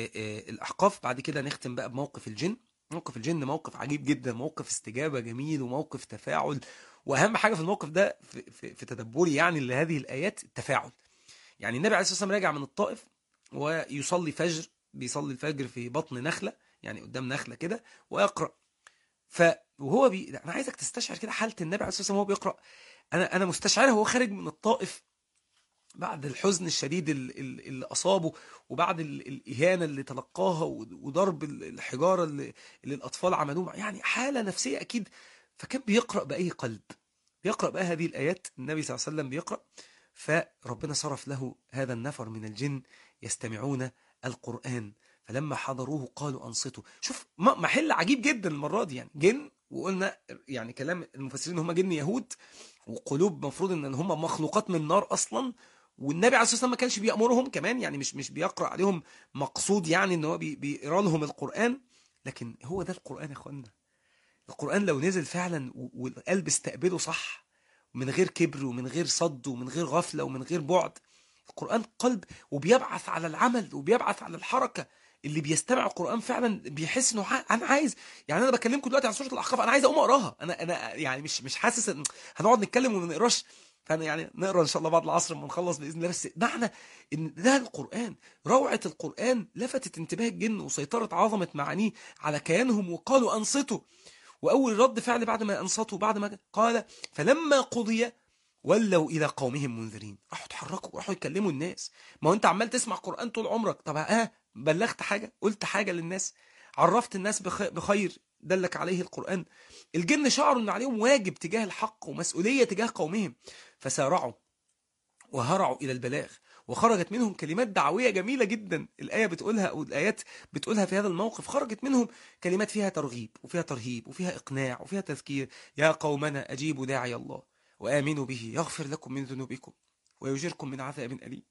الأحقاف. بعد كده نختم بقى بموقف الجن. موقف الجن موقف عجيب جدا، موقف استجابة جميل وموقف تفاعل. وأهم حاجة في الموقف ده في, في, في تدبري يعني لهذه الآيات التفاعل. يعني النبي عليه الصلاة والسلام راجع من الطائف ويصلي فجر، بيصلي الفجر في بطن نخلة، يعني قدام نخلة كده، ويقرأ. ف وهو بي... انا عايزك تستشعر كده حالة النبي عليه الصلاة والسلام وهو بيقرأ. انا انا مستشعرها وهو خارج من الطائف بعد الحزن الشديد اللي أصابه، وبعد الإهانة اللي تلقاها، وضرب الحجارة اللي, اللي الأطفال عملوه، يعني حالة نفسية أكيد. فكان بيقرأ بأي قلب؟ بيقرأ بقى هذه الآيات. النبي صلى الله عليه وسلم بيقرأ، فربنا صرف له هذا النفر من الجن يستمعون القرآن فلما حضروه قالوا أنصتوا. شوف محل عجيب جدا المرة دي، يعني جن، وقلنا يعني كلام المفسرين هم جن يهود، وقلوب مفروض ان هم مخلوقات من نار اصلا. والنبي عليه الصلاه والسلام ما كانش بيأمرهم كمان، يعني مش مش بيقرأ عليهم مقصود يعني ان هو بيقرا لهم القرآن. لكن هو ده القرآن يا اخوانا. القرآن لو نزل فعلا والقلب استقبله صح، من غير كبر ومن غير صد ومن غير غفلة ومن غير بعد، القرآن قلب وبيبعث على العمل وبيبعث على الحركة. اللي بيستمع القرآن فعلا بيحس انه انا عايز، يعني انا بكلمكم دلوقتي عن سورة الاحقاف، انا عايز اقوم اقراها. انا انا يعني مش مش حاسس ان هنقعد نتكلم وما نقراش. فانا يعني نقرا ان شاء الله بعد العصر لما نخلص باذن الله. بس معنى ان ده القرآن، روعة القرآن لفتت انتباه الجن وسيطرت عظمة معانيه على كيانهم وقالوا انصتوا. واول رد فعل بعد ما انصتوا بعد ما قال فلما قضي ولوا الى قومهم منذرين، راحوا اتحركوا راحوا يكلموا الناس. ما هو انت عمال تسمع قرآن طول عمرك، طب اه بلغت حاجة؟ قلت حاجة للناس؟ عرفت الناس بخير دلك عليه القرآن؟ الجن شعروا ان عليهم واجب تجاه الحق ومسؤولية تجاه قومهم، فسارعوا وهرعوا الى البلاغ، وخرجت منهم كلمات دعوية جميلة جدا. الآية بتقولها أو الآيات بتقولها في هذا الموقف. خرجت منهم كلمات فيها ترغيب وفيها ترهيب وفيها إقناع وفيها تذكير. يا قومنا أجيبوا داعي الله وآمنوا به يغفر لكم من ذنوبكم ويجركم من عذاب أليم.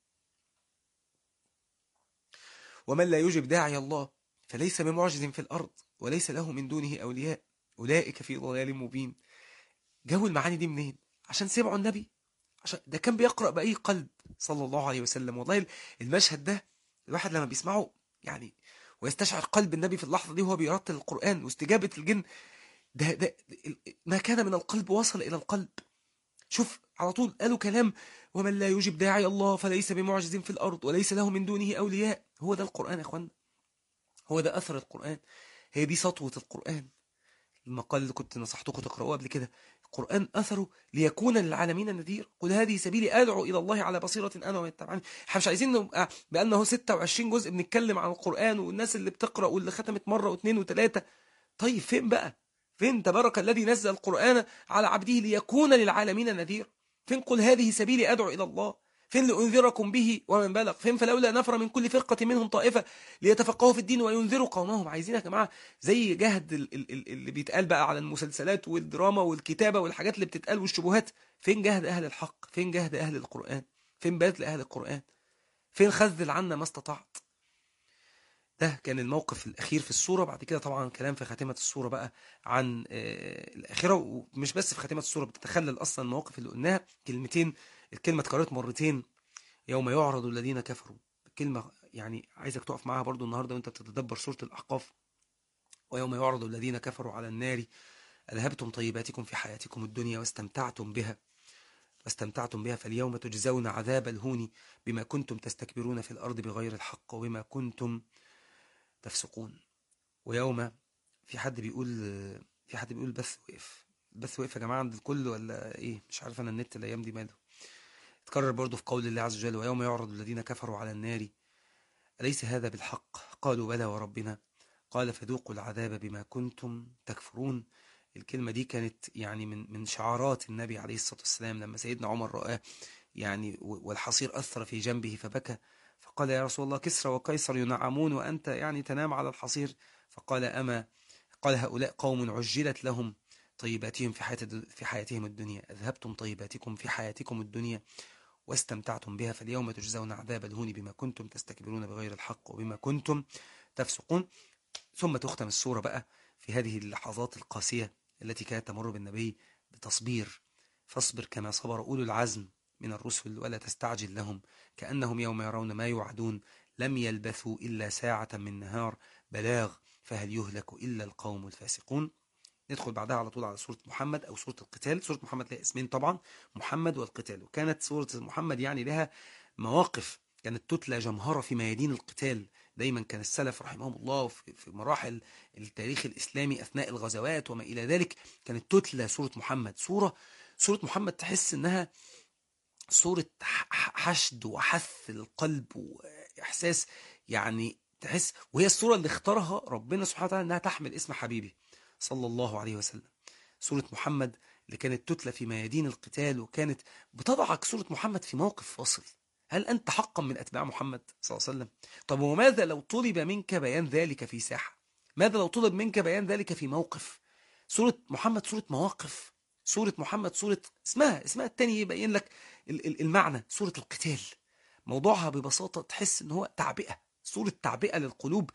ومن لا يجب داعي الله فليس بمعجز في الأرض وليس له من دونه أولياء أولئك في ضلال مبين. جو المعاني دي منين؟ عشان سمعوا النبي، عشان ده كان بيقرأ بأي قلب صلى الله عليه وسلم. والله المشهد ده الواحد لما بيسمعه يعني ويستشعر قلب النبي في اللحظة دي وهو بيرتل القرآن واستجابة الجن، ده, ده ما كان من القلب وصل إلى القلب. شوف على طول قالوا كلام ومن لا يجب داعي الله فليس بمعجز في الأرض وليس له من دونه أولياء. هو ده القرآن يا أخوانا، هو ده أثر القرآن، هي دي سطوة القرآن. المقال اللي كنت نصحتكم تقرأوه قبل كده، القرآن أثره ليكون للعالمين نذير. قل هذه سبيلي أدعو إلى الله على بصيرة أنا ومن اتبعني. احنا مش عايزين نبقى بأنه ستة وعشرين جزء بنتكلم عن القرآن والناس اللي بتقرأ واللي ختمت مرة واثنين وثلاثة. طيب فين بقى؟ فين تبارك الذي نزل القرآن على عبده ليكون للعالمين نذير؟ فين قل هذه سبيلي أدعو إلى الله؟ فين لأنذركم به ومن بلغ؟ فين فلولا نفر من كل فرقة منهم طائفة ليتفقهوا في الدين وينذروا قومهم؟ عايزين يا جماعة زي جهد اللي بيتقال بقى على المسلسلات والدراما والكتابة والحاجات اللي بتتقال والشبهات. فين جهد أهل الحق؟ فين جهد أهل القرآن؟ فين بذل أهل القرآن؟ فين خذل عنا ما استطعت؟ ده كان الموقف الأخير في السورة. بعد كده طبعا كلام في خاتمة السورة بقى عن الآخرة، ومش بس في خاتمة السورة، بتتخلل أصلا المواقف اللي قلناها. كلمتين، الكلمة اتكررت مرتين، يوم يعرض الذين كفروا. كلمة يعني عايزك تقف معاها برضو النهاردة وانت بتتدبر سورة الأحقاف. ويوم يعرض الذين كفروا على النار أذهبتم طيباتكم في حياتكم الدنيا واستمتعتم بها واستمتعتم بها فاليوم تجزون عذاب الهون بما كنتم تستكبرون في الأرض بغير الحق وبما كنتم تفسقون. ويوم في حد بيقول في حد بيقول بث وقف. البث وقف يا جماعة عند الكل ولا ايه؟ مش عارف انا النت الايام دي ماله. تكرر برضو في قول الله عز وجل ويوم يعرض الذين كفروا على النار أليس هذا بالحق؟ قالوا بلى وربنا قال فذوقوا العذاب بما كنتم تكفرون. الكلمة دي كانت يعني من من شعارات النبي عليه الصلاة والسلام لما سيدنا عمر رآه يعني والحصير أثر في جنبه فبكى، فقال يا رسول الله كسرى وقيصر ينعمون وأنت يعني تنام على الحصير. فقال أما قال هؤلاء قوم عجلت لهم طيباتهم في حياة في حياتهم الدنيا، أذهبتم طيباتكم في حياتكم الدنيا واستمتعتم بها، فاليوم تجزون عذاب الهون بما كنتم تستكبرون بغير الحق وبما كنتم تفسقون. ثم تختم السورة بقى في هذه اللحظات القاسية التي كانت تمر بالنبي بتصبير: فاصبر كما صبر أولو العزم من الرسل ولا تستعجل لهم كأنهم يوم يرون ما يوعدون لم يلبثوا إلا ساعة من نهار بلاغ فهل يهلك إلا القوم الفاسقون. ندخل بعدها على طول على سورة محمد أو سورة القتال. سورة محمد لها اسمين طبعا، محمد والقتال، وكانت سورة محمد يعني لها مواقف كانت تتلى جمهرة في ميادين القتال. دايما كان السلف رحمهم الله في مراحل التاريخ الإسلامي أثناء الغزوات وما إلى ذلك كانت تتلى سورة محمد. سورة سورة محمد تحس إنها سورة حشد وحث القلب وإحساس، يعني تحس، وهي السورة اللي اختارها ربنا سبحانه وتعالى إنها تحمل اسم حبيبي صلى الله عليه وسلم. سورة محمد اللي كانت تتلى في ميادين القتال وكانت بتضعك سورة محمد في موقف فاصل. هل أنت حقا من أتباع محمد صلى الله عليه وسلم؟ طب وماذا لو طلب منك بيان ذلك في ساحة؟ ماذا لو طلب منك بيان ذلك في موقف؟ سورة محمد سورة مواقف. سورة محمد سورة اسمها اسمها التاني يبين لك المعنى، سورة القتال. موضوعها ببساطة تحس ان هو تعبئة، سورة تعبئة للقلوب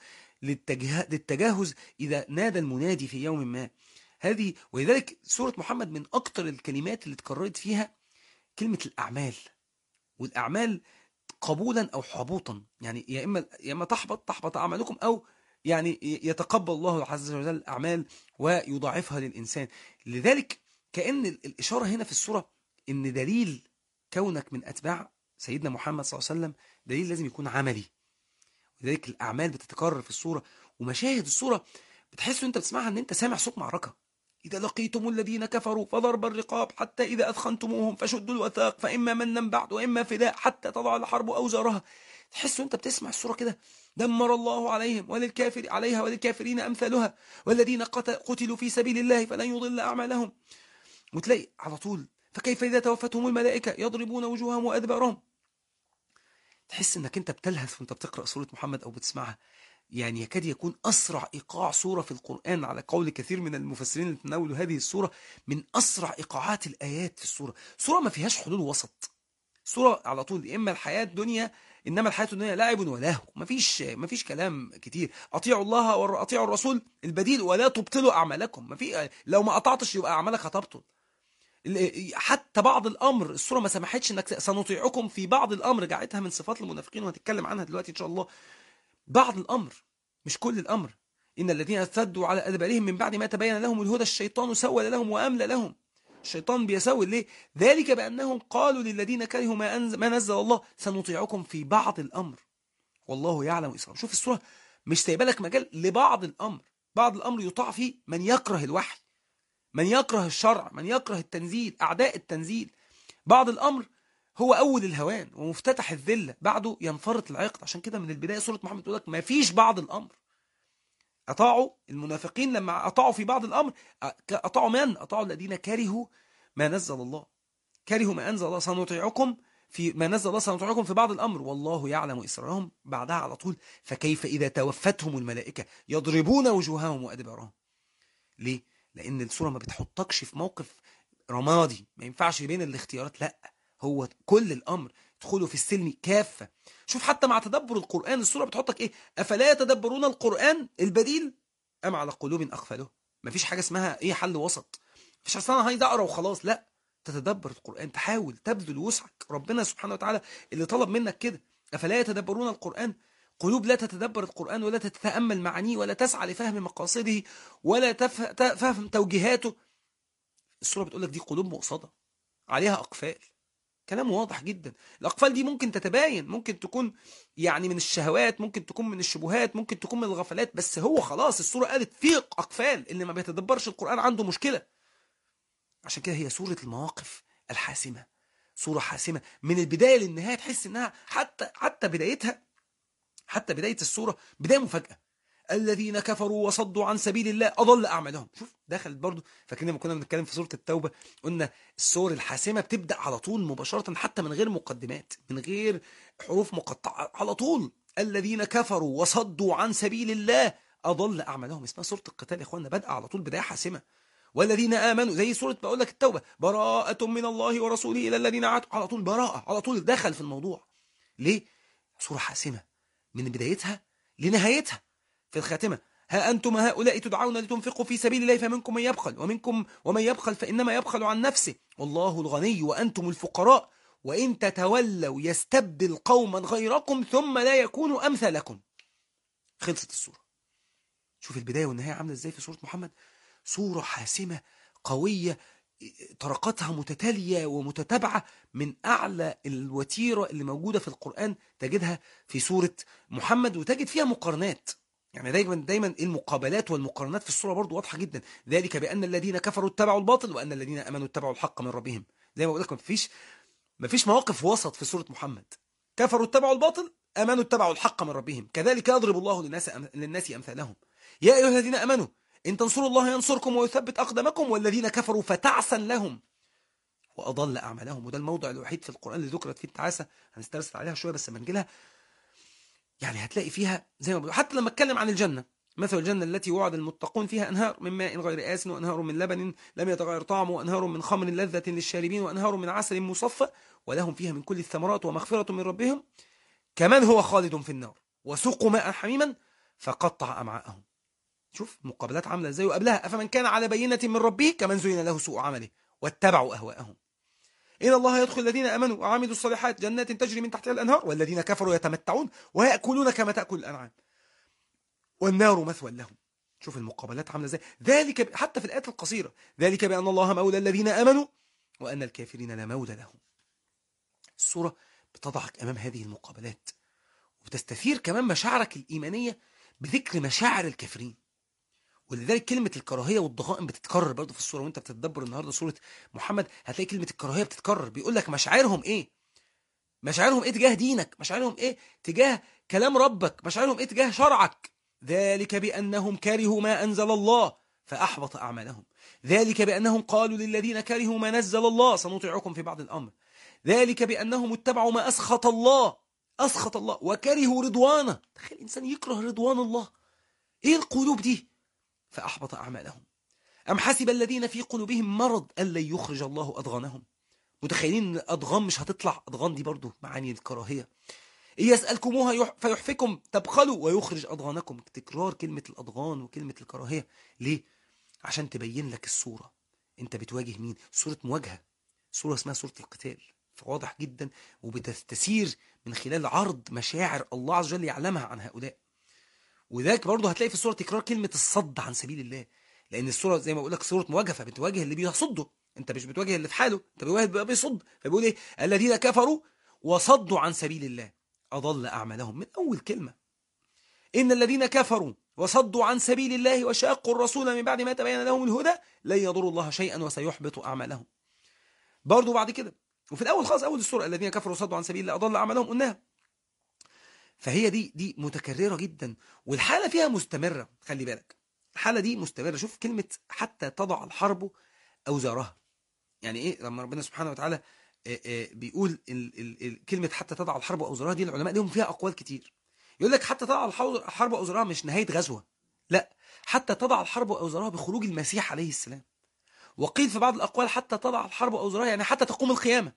للتجاهز إذا نادى المنادي في يوم ما. هذه ولذلك سورة محمد من أكتر الكلمات اللي تكررت فيها كلمة الأعمال، والأعمال قبولا أو حبوطا، يعني يا إما يا إما تحبط تحبط أعمالكم، أو يعني يتقبل الله عز وجل الأعمال ويضاعفها للإنسان. لذلك كأن الإشارة هنا في السورة إن دليل كونك من أتباع سيدنا محمد صلى الله عليه وسلم دليل لازم يكون عملي. ولذلك الأعمال بتتكرر في السورة، ومشاهد السورة بتحس أنت بتسمعها أن أنت سامع صوت معركة. إذا لقيتم الذين كفروا فضرب الرقاب حتى إذا أثخنتموهم فشدوا الوثاق فإما منا بعد وإما فداء حتى تضع الحرب أوزارها. تحس أنت بتسمع السورة كده: دمر الله عليهم وللكافر عليها وللكافرين أمثالها والذين قتلوا في سبيل الله فلن يضل أعمالهم. وتلاقي على طول: فكيف إذا توفتهم الملائكة يضربون وجوههم وأدبارهم. تحس أنك أنت بتلهث وأنت بتقرأ سورة محمد أو بتسمعها. يعني يكاد يكون أسرع إيقاع سورة في القرآن على قول كثير من المفسرين اللي تناولوا هذه السورة، من أسرع إيقاعات الآيات في السورة. سورة ما فيهاش حلول وسط، سورة على طول إما الحياة الدنيا إنما الحياة الدنيا لعب ولهو، ما فيش ما فيش كلام كتير. أطيعوا الله وأطيعوا الرسول البديل ولا تبطلوا أعمالكم. ما في، لو ما قطعتش يبقى أعمالك هتبطل. حتى بعض الأمر السورة ما سمحتش إنك سنطيعكم في بعض الأمر، جعلتها من صفات المنافقين وهتتكلم عنها دلوقتي إن شاء الله. بعض الأمر مش كل الأمر. إن الذين ارتدوا على أدبارهم من بعد ما تبين لهم الهدى الشيطان سول لهم وأملى لهم. الشيطان بيسول ليه؟ ذلك بأنهم قالوا للذين كرهوا ما, أنزل ما نزل الله سنطيعكم في بعض الأمر والله يعلم إسرارهم. شوف السورة مش سايبه لك مجال لبعض الأمر. بعض الأمر يطاع فيه من يكره الوحي، من يكره الشرع، من يكره التنزيل، أعداء التنزيل. بعض الأمر هو أول الهوان ومفتتح الذلة، بعده ينفرط العقد. عشان كده من البداية سورة محمد تقول لك ما فيش بعض الأمر. أطاعوا المنافقين لما أطاعوا في بعض الأمر، أطاعوا من؟ أطاعوا الذين كرهوا ما نزل الله، كرهوا ما أنزل الله سنطيعكم في ما نزل الله سنطيعكم في بعض الأمر والله يعلم إسرارهم. بعدها على طول: فكيف إذا توفتهم الملائكة يضربون وجوههم وأدبارهم. ليه؟ لأن السورة ما بتحطكش في موقف رمادي ما ينفعش بين الاختيارات، لا، هو كل الأمر ادخلوا في السلم كافة. شوف حتى مع تدبر القرآن السورة بتحطك إيه؟ أفلا يتدبرون القرآن البديل أم على قلوب أقفلوه. مفيش حاجة اسمها إيه حل وسط، مفيش أصلا أنا عايز أقرأ وخلاص، لا، تتدبر القرآن، تحاول تبذل وسعك. ربنا سبحانه وتعالى اللي طلب منك كده: أفلا يتدبرون القرآن. قلوب لا تتدبر القرآن ولا تتأمل معانيه ولا تسعى لفهم مقاصده ولا تفهم توجيهاته. السورة بتقول لك دي قلوب مقصدة عليها أقفال. كلام واضح جدا. الأقفال دي ممكن تتباين، ممكن تكون يعني من الشهوات، ممكن تكون من الشبهات، ممكن تكون من الغفلات، بس هو خلاص السورة قالت في أقفال. اللي ما بيتدبرش القرآن عنده مشكلة. عشان كده هي سورة المواقف الحاسمة، سورة حاسمة من البداية للنهاية. تحس إنها حتى حتى بدايتها، حتى بداية السورة بداية مفاجأة: الذين كفروا وصدوا عن سبيل الله أضل أعمالهم. شوف دخلت برضو، فاكرين لما كنا بنتكلم في سورة التوبة قلنا السور الحاسمة بتبدأ على طول مباشرة، حتى من غير مقدمات، من غير حروف مقطعة، على طول: الذين كفروا وصدوا عن سبيل الله أضل أعمالهم. اسمها سورة القتال يا إخواننا، بدأ على طول بداية حاسمة. والذين آمنوا، زي سورة بقول لك التوبة، براءة من الله ورسوله إلى الذين عادوا، على طول براءة، على طول دخل في الموضوع. ليه؟ سورة حاسمة من بدايتها لنهايتها. في الخاتمة: ها أنتم هؤلاء تدعون لتنفقوا في سبيل الله فمنكم من يبخل ومنكم ومن يبخل فإنما يبخل عن نفسه والله الغني وأنتم الفقراء وإن تتولوا يستبدل قوما غيركم ثم لا يكونوا أمثلكم. خلصت السورة. شوف البداية والنهاية عاملة إزاي في سورة محمد. سورة حاسمة قوية، طرقاتها متتالية ومتتابعة، من أعلى الوتيرة اللي موجودة في القرآن تجدها في سورة محمد، وتجد فيها مقارنات. يعني دايما دايما المقابلات والمقارنات في السورة برضو واضحة جدا. ذلك بأن الذين كفروا اتبعوا الباطل وأن الذين أمنوا اتبعوا الحق من ربهم. زي ما بقول لك مفيش مفيش مواقف وسط في سورة محمد. كفروا اتبعوا الباطل، أمنوا اتبعوا الحق من ربهم، كذلك يضرب الله للناس للناس أمثالهم. يا أيها الذين أمنوا إن تنصروا الله ينصركم ويثبت أقدامكم والذين كفروا فتعسا لهم وأضل أعمالهم. وده الموضع الوحيد في القرآن اللي ذكرت فيه التعاسة. هنسترسل عليها شوية بس لما نجي لها. يعني هتلاقي فيها زي ما بقول، حتى لما اتكلم عن الجنة: مثل الجنة التي وعد المتقون فيها أنهار من ماء غير آسن وأنهار من لبن لم يتغير طعمه وأنهار من خمر لذة للشاربين وأنهار من عسل مصفى ولهم فيها من كل الثمرات ومغفرة من ربهم كمن هو خالد في النار وسوقوا ماء حميما فقطع أمعاءهم. شوف مقابلات عاملة ازاي. وقبلها: أفمن كان على بينة من ربه كمن زين له سوء عمله واتبعوا أهواءهم إن الله يدخل الذين آمنوا وعملوا الصالحات جنات تجري من تحتها الأنهار والذين كفروا يتمتعون ويأكلون كما تأكل الأنعام والنار مثوى لهم. شوف المقابلات عاملة ازاي. ذلك حتى في الآيات القصيرة: ذلك بأن الله مولى الذين آمنوا وأن الكافرين لا مولى لهم. السورة بتضعك أمام هذه المقابلات وبتستثير كمان مشاعرك الإيمانية بذكر مشاعر الكافرين. ولذلك كلمة الكراهية والضغائن بتتكرر برضه في السورة. وانت بتتدبر النهاردة سورة محمد هتلاقي كلمة الكراهية بتتكرر. بيقول لك مشاعرهم ايه؟ مشاعرهم ايه تجاه دينك؟ مشاعرهم ايه تجاه كلام ربك؟ مشاعرهم ايه تجاه شرعك؟ ذلك بأنهم كرهوا ما أنزل الله فأحبط أعمالهم. ذلك بأنهم قالوا للذين كرهوا ما نزل الله سنطيعكم في بعض الأمر. ذلك بأنهم اتبعوا ما أسخط الله أسخط الله وكرهوا رضوانه. تخيل إنسان يكره رضوان الله. ايه القلوب دي؟ فأحبط أعمالهم. أم حسب الذين في قلوبهم مرض أن لن يخرج الله أضغانهم. متخيلين أن الأضغان مش هتطلع؟ أضغان دي برضو معاني الكراهية. إن يسألكموها فيحفكم تبخلوا ويخرج أضغانكم. تكرار كلمة الأضغان وكلمة الكراهية ليه؟ عشان تبين لك الصورة. أنت بتواجه مين؟ صورة مواجهة. صورة اسمها صورة القتال، فواضح جدا وبتستثير من خلال عرض مشاعر الله عز وجل يعلمها عن هؤلاء. وذاك برضه هتلاقي في السورة تكرار كلمة الصد عن سبيل الله. لأن السورة زي ما بقول لك سورة مواجهة، فبتواجه اللي بيصده. أنت مش بتواجه اللي في حاله، أنت بتواجه بقى بيصد. فبيقول إيه؟ الذين كفروا وصدوا عن سبيل الله أضل أعمالهم. من أول كلمة: إن الذين كفروا وصدوا عن سبيل الله وشاقوا الرسول من بعد ما تبين لهم الهدى لن يضروا الله شيئا وسيحبط أعمالهم. برضه بعد كده وفي الأول خالص أول السورة: الذين كفروا وصدوا عن سبيل الله أضل أعمالهم، قلناها. فهي دي دي متكررة جدا والحالة فيها مستمرة. خلي بالك الحالة دي مستمرة. شوف كلمة حتى تضع الحرب أوزارها. يعني إيه لما ربنا سبحانه وتعالى بيقول ال ال ال كلمة حتى تضع الحرب أوزارها دي؟ العلماء لهم فيها أقوال كتير. يقول لك حتى تضع الحرب أوزارها مش نهاية غزوة، لا، حتى تضع الحرب أوزارها بخروج المسيح عليه السلام. وقيل في بعض الأقوال حتى تضع الحرب أوزارها يعني حتى تقوم القيامة.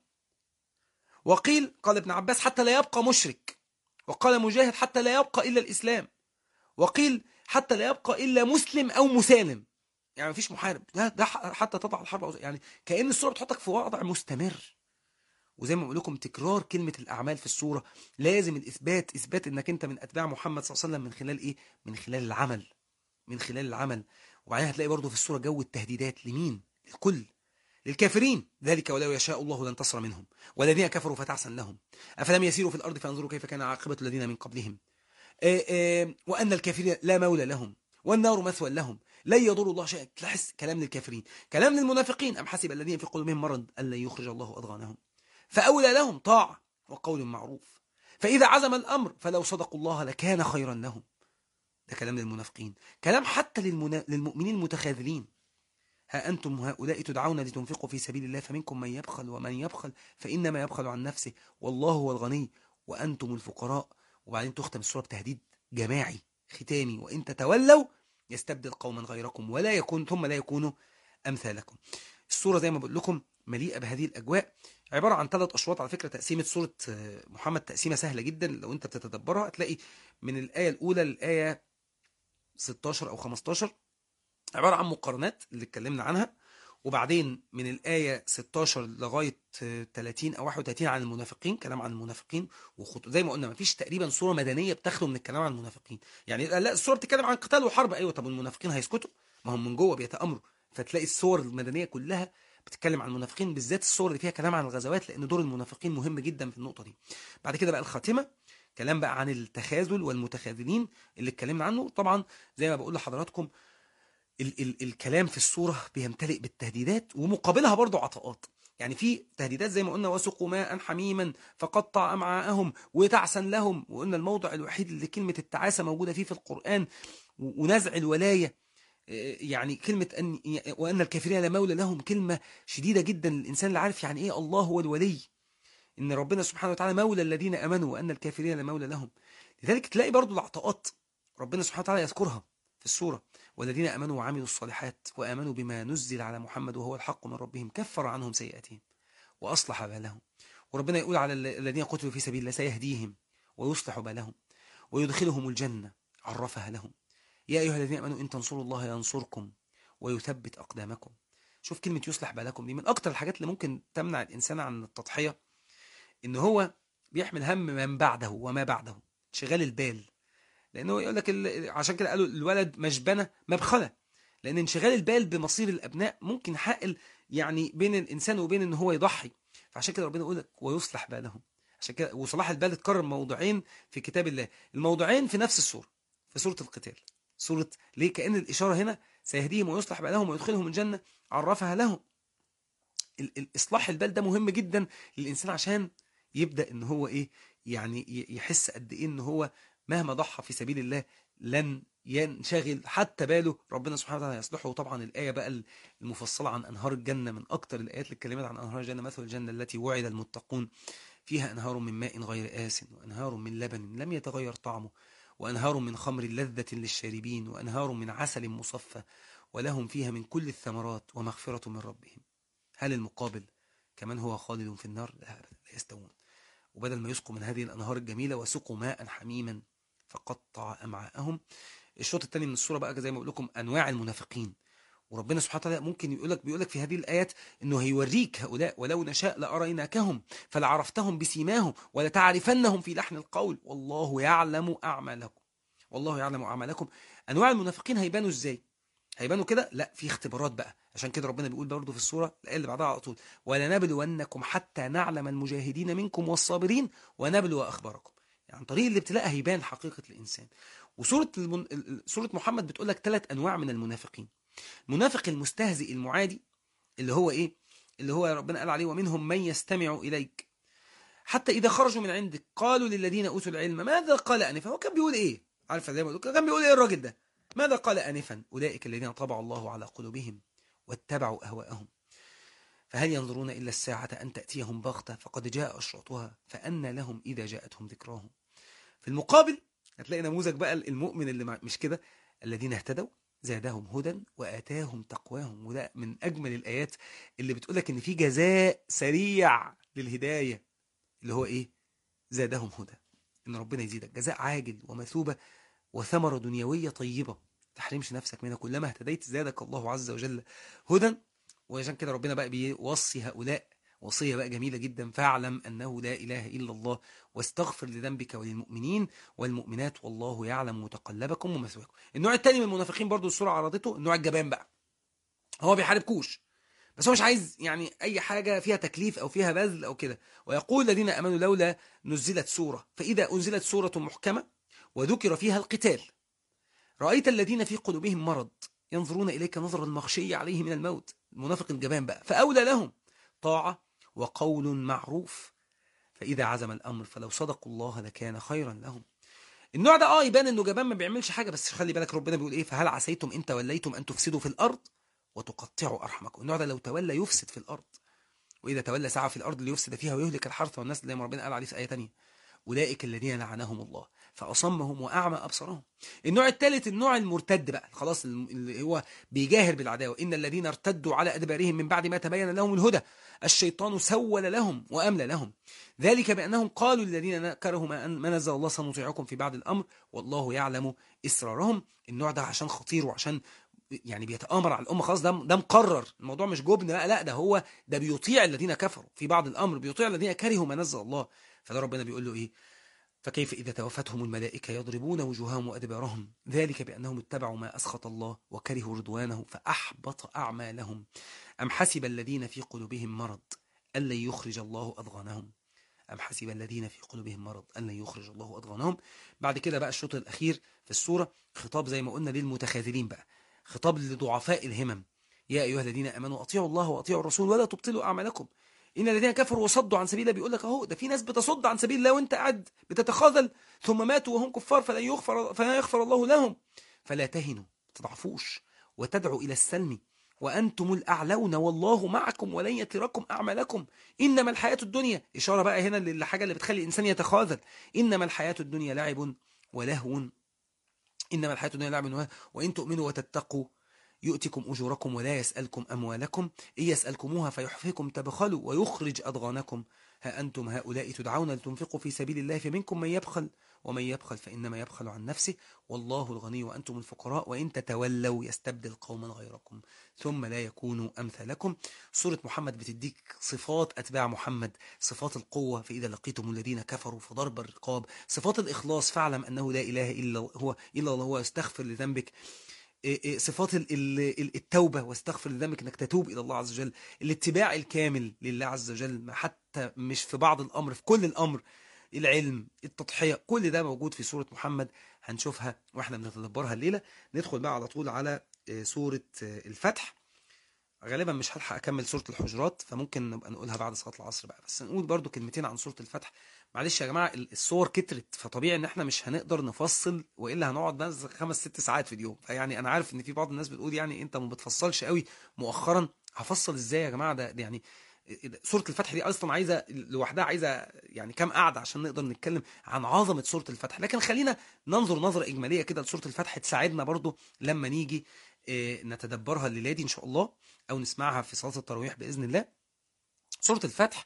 وقيل قال ابن عباس حتى لا يبقى مشرك. وقال مجاهد حتى لا يبقى إلا الإسلام. وقيل حتى لا يبقى إلا مسلم أو مسالم، يعني مفيش محارب. ده, ده حتى تضع الحرب، يعني كأن السورة بتحطك في وضع مستمر. وزي ما بقول لكم تكرار كلمة الأعمال في السورة لازم الإثبات، إثبات إنك أنت من أتباع محمد صلى الله عليه وسلم من خلال إيه؟ من خلال العمل، من خلال العمل. وبعدين هتلاقي برضو في السورة جو التهديدات. لمين؟ للكل. للكافرين: ذلك ولو يشاء الله لانتصر منهم والذين كفروا فتعسا لهم أفلم يسيروا في الأرض فانظروا كيف كان عاقبة الذين من قبلهم آآ آآ وأن الكافرين لا مولى لهم والنار مثوى لهم لن يضروا الله شيئا. تلاحظ كلام للكافرين، كلام للمنافقين: أم حسب الذين في قلوبهم مرض أن لن يخرج الله أضغانهم فأولى لهم طاعة وقول معروف فإذا عزم الأمر فلو صدقوا الله لكان خيرا لهم. ده كلام للمنافقين. كلام حتى للمنا... للمؤمنين المتخاذلين: ها أنتم هؤلاء تدعون لتنفقوا في سبيل الله فمنكم من يبخل ومن يبخل فإنما يبخل عن نفسه والله هو الغني وأنتم الفقراء. وبعدين تختم السورة بتهديد جماعي ختامي: وإن تتولوا يستبدل قوما غيركم ولا يكون ثم لا يكونوا أمثالكم. السورة زي ما بقول لكم مليئة بهذه الأجواء، عبارة عن ثلاث أشواط. على فكرة تقسيمة سورة محمد تقسيمة سهلة جدا، لو أنت بتتدبرها هتلاقي من الآية الأولى للآية ستاشر أو خمستاشر عبارة عن مقارنات اللي اتكلمنا عنها، وبعدين من الآية ستاشر لغاية ثلاثين أو واحد وثلاثين عن المنافقين، كلام عن المنافقين. وخط... زي ما قلنا مفيش تقريبا سورة مدنية بتخلو من الكلام عن المنافقين. يعني لا، السورة بتتكلم عن قتال وحرب، أيوة، طب المنافقين هيسكتوا؟ ما هم من جوه بيتأمروا. فتلاقي السور المدنية كلها بتتكلم عن المنافقين، بالذات السور اللي فيها كلام عن الغزوات، لأن دور المنافقين مهم جدا في النقطة دي. بعد كده بقى الخاتمة، كلام بقى عن التخاذل والمتخاذلين اللي اتكلمنا عنه. طبعا زي ما بقول لحضراتكم ال ال الكلام في السورة بيمتلئ بالتهديدات ومقابلها برضو عطاءات. يعني في تهديدات زي ما قلنا، وسقوا ماء حميما فقطع أمعاءهم وتعسا لهم، وقلنا الموضع الوحيد اللي كلمة التعاسة موجودة فيه في القرآن، ونزع الولاية. يعني كلمة أن وأن الكافرين لا مولى لهم، كلمة شديدة جدا للإنسان اللي عارف يعني إيه الله هو الولي، إن ربنا سبحانه وتعالى مولى الذين أمنوا وأن الكافرين لا مولى لهم. لذلك تلاقي برضو العطاءات ربنا سبحانه وتعالى يذكرها في السورة: والذين آمنوا وعملوا الصالحات وآمنوا بما نزل على محمد وهو الحق من ربهم كفر عنهم سيئاتهم وأصلح بالهم. وربنا يقول على الذين قتلوا في سبيل الله سيهديهم ويصلح بالهم ويدخلهم الجنة عرفها لهم. يا أيها الذين آمنوا إن تنصروا الله ينصركم ويثبت أقدامكم. شوف كلمة يصلح بالكم دي من أكتر الحاجات اللي ممكن تمنع الإنسان عن التضحية، إن هو بيحمل هم من بعده وما بعده، شغال البال. لأنه يقول لك ال... عشان كده قالوا الولد مجبنة مبخلة، لأن انشغال البال بمصير الأبناء ممكن حائل يعني بين الإنسان وبين إن هو يضحي. فعشان كده ربنا يقول لك ويصلح بالهم. عشان كده وصلاح البال اتكرر موضوعين في كتاب الله، الموضوعين في نفس السورة، في سورة القتال. سورة ليه؟ كأن الإشارة هنا سيهديهم ويصلح بالهم ويدخلهم الجنة عرفها لهم. الإصلاح البال ده مهم جدا للإنسان عشان يبدأ إن هو إيه، يعني يحس قد إيه إن هو مهما ضحى في سبيل الله لن ينشغل حتى باله ربنا سبحانه وتعالى يصلحه. وطبعا الآية بقى المفصلة عن أنهار الجنة من أكتر الآيات اللي اتكلمت عن أنهار الجنة: مثل الجنة التي وعد المتقون فيها أنهار من ماء غير آسن وأنهار من لبن لم يتغير طعمه وأنهار من خمر لذة للشاربين وأنهار من عسل مصفى ولهم فيها من كل الثمرات ومغفرة من ربهم. هل المقابل كمان هو خالد في النار؟ لا يستوون. وبدل ما يسقوا من هذه الأنهار الجميلة وسقوا ماء حميما فقطع أمعاءهم. الشوط الثاني من السورة بقى زي ما بقول لكم أنواع المنافقين. وربنا سبحانه وتعالى ممكن يقول لك بيقول لك في هذه الآيات إنه هيوريك هؤلاء: ولو نشاء لأريناكهم فلعرفتهم بسيماهم ولتعرفنهم في لحن القول والله يعلم أعمالكم. والله يعلم أعمالكم. أنواع المنافقين هيبانوا إزاي؟ هيبانوا كده؟ لا، في اختبارات بقى. عشان كده ربنا بيقول برضه في السورة الآية اللي بعدها على طول: ولنبلونكم حتى نعلم المجاهدين منكم والصابرين ونبلو أخباركم. يعني عن طريق الابتلاء هيبان حقيقة الإنسان. وسورة المن... سورة محمد بتقول لك ثلاث أنواع من المنافقين: منافق المستهزئ المعادي، اللي هو إيه؟ اللي هو ربنا قال عليه: ومنهم من يستمع إليك حتى إذا خرجوا من عندك قالوا للذين أوتوا العلم ماذا قال آنفا. هو كان بيقول إيه؟ عارفة زي ما بيقول كان بيقول إيه الراجل ده؟ ماذا قال آنفا؟ أولئك الذين طبع الله على قلوبهم واتبعوا أهواءهم فهل ينظرون إلا الساعة أن تأتيهم بغتة فقد جاء أشراطها فأنى لهم إذا جاءتهم ذكراهم. في المقابل هتلاقي نموذج بقى المؤمن اللي مش كده: الذين اهتدوا زادهم هدى وآتاهم تقواهم. وده من أجمل الآيات اللي بتقولك إن في جزاء سريع للهداية، اللي هو إيه؟ زادهم هدى. إن ربنا يزيدك جزاء عاجل ومثوبة وثمرة دنيوية طيبة تحرمش نفسك منها. كلما اهتديت زادك الله عز وجل هدى. وعشان كده ربنا بقى بيوصي هؤلاء وصية بقى جميلة جدا: فاعلم أنه لا إله إلا الله واستغفر لذنبك وللمؤمنين والمؤمنات والله يعلم متقلبكم ومثواكم. النوع الثاني من المنافقين برضو السورة عرضته: النوع الجبان بقى. هو بيحاربكوش بس هو مش عايز يعني أي حاجة فيها تكليف أو فيها بذل أو كده. ويقول الذين آمنوا لولا نزلت سورة، فإذا أنزلت سورة محكمة وذكر فيها القتال رأيت الذين في قلوبهم مرض ينظرون إليك نظر المغشي عليه من الموت. المنافق الجبان بقى: فأولى لهم طاعة وقول معروف فإذا عزم الأمر فلو صدقوا الله لكان خيرا لهم. النوع ده اه يبان انه جبان ما بيعملش حاجة، بس خلي بالك ربنا بيقول ايه: فهل عسيتم ان توليتم ان تفسدوا في الأرض وتقطعوا أرحمكم. النوع ده لو تولى يفسد في الأرض، وإذا تولى سعى في الأرض ليفسد فيها ويهلك الحرث والنسل زي ما ربنا قال عليه في آية تانية: أولئك الذين لعنهم الله فأصمهم وأعمى أبصارهم. النوع الثالث النوع المرتد بقى، خلاص اللي هو بيجاهر بالعداوة. إن الذين ارتدوا على أدبارهم من بعد ما تبين لهم الهدى الشيطان سول لهم وأملى لهم ذلك بأنهم قالوا للذين كرهوا ما ما نزل الله سنطيعكم في بعض الأمر والله يعلم إسرارهم. النوع ده عشان خطير وعشان يعني بيتآمر على الأمة، خلاص ده ده مقرر، الموضوع مش جبن بقى، لا ده هو ده بيطيع الذين كفروا في بعض الأمر، بيطيع الذين كرهوا ما نزل الله. فده ربنا بيقول له إيه؟ فكيف إذا توفتهم الملائكة يضربون وجوههم وأدبارهم ذلك بأنهم اتبعوا ما أسخط الله وكرهوا رضوانه فأحبط أعمالهم أم حسب الذين في قلوبهم مرض أن لن يخرج الله أضغانهم أم حسب الذين في قلوبهم مرض أن لن يخرج الله أضغانهم. بعد كده بقى الشوط الأخير في السورة خطاب زي ما قلنا للمتخاذلين بقى، خطاب لضعفاء الهمم. يا أيها الذين آمنوا أطيعوا الله وأطيعوا الرسول ولا تبطلوا أعمالكم إن الذين كفروا وصدوا عن سبيل الله. بيقول لك أهو ده في ناس بتصد عن سبيل الله وأنت قاعد بتتخاذل ثم ماتوا وهم كفار فلا يغفر فلا يغفر الله لهم. فلا تهنوا تضعفوش وتدعوا إلى السلم وأنتم الأعلون والله معكم ولن يتركم أعمالكم إنما الحياة الدنيا، إشارة بقى هنا للحاجة اللي بتخلي الإنسان يتخاذل، إنما الحياة الدنيا لعب ولهو إنما الحياة الدنيا لعب ولهو وإن تؤمنوا وتتقوا يؤتكم أجوركم ولا يسألكم أموالكم إن يسألكموها فيحفكم تبخلوا ويخرج أضغانكم ها أنتم هؤلاء تدعون لتنفقوا في سبيل الله فمنكم من يبخل ومن يبخل فإنما يبخل عن نفسه والله الغني وأنتم الفقراء وإن تتولوا يستبدل قوما غيركم ثم لا يكونوا أمثالكم. سورة محمد بتديك صفات أتباع محمد، صفات القوة فإذا لقيتم الذين كفروا فضرب الرقاب، صفات الإخلاص فاعلم أنه لا إله إلا هو إلا الله واستغفر لذنبك، صفات التوبة واستغفر لذنبك انك تتوب الى الله عز وجل، الاتباع الكامل لله عز وجل حتى مش في بعض الامر في كل الامر، العلم التضحية، كل ده موجود في سورة محمد هنشوفها واحنا بنتدبرها الليلة. ندخل بقى على طول على سورة الفتح. غالبا مش هلحق اكمل سورة الحجرات فممكن نبقى نقولها بعد صلاة العصر بقى، بس نقول برضو كلمتين عن سورة الفتح. معلش يا جماعة الصور كترت فطبيعي ان احنا مش هنقدر نفصل والا هنقعد بس خمس ست ساعات في اليوم، فيعني انا عارف ان في بعض الناس بتقول يعني انت ما بتفصلش قوي مؤخرا، هفصل ازاي يا جماعة؟ ده يعني سورة الفتح دي اصلا عايزة لوحدها عايزة يعني كام قعدة عشان نقدر نتكلم عن عظمة سورة الفتح، لكن خلينا ننظر نظرة اجمالية كده لسورة الفتح تساعدنا برضو لما نيجي نتدبرها الليلة دي ان شاء الله او نسمعها في صلاة التراويح باذن الله. سورة الفتح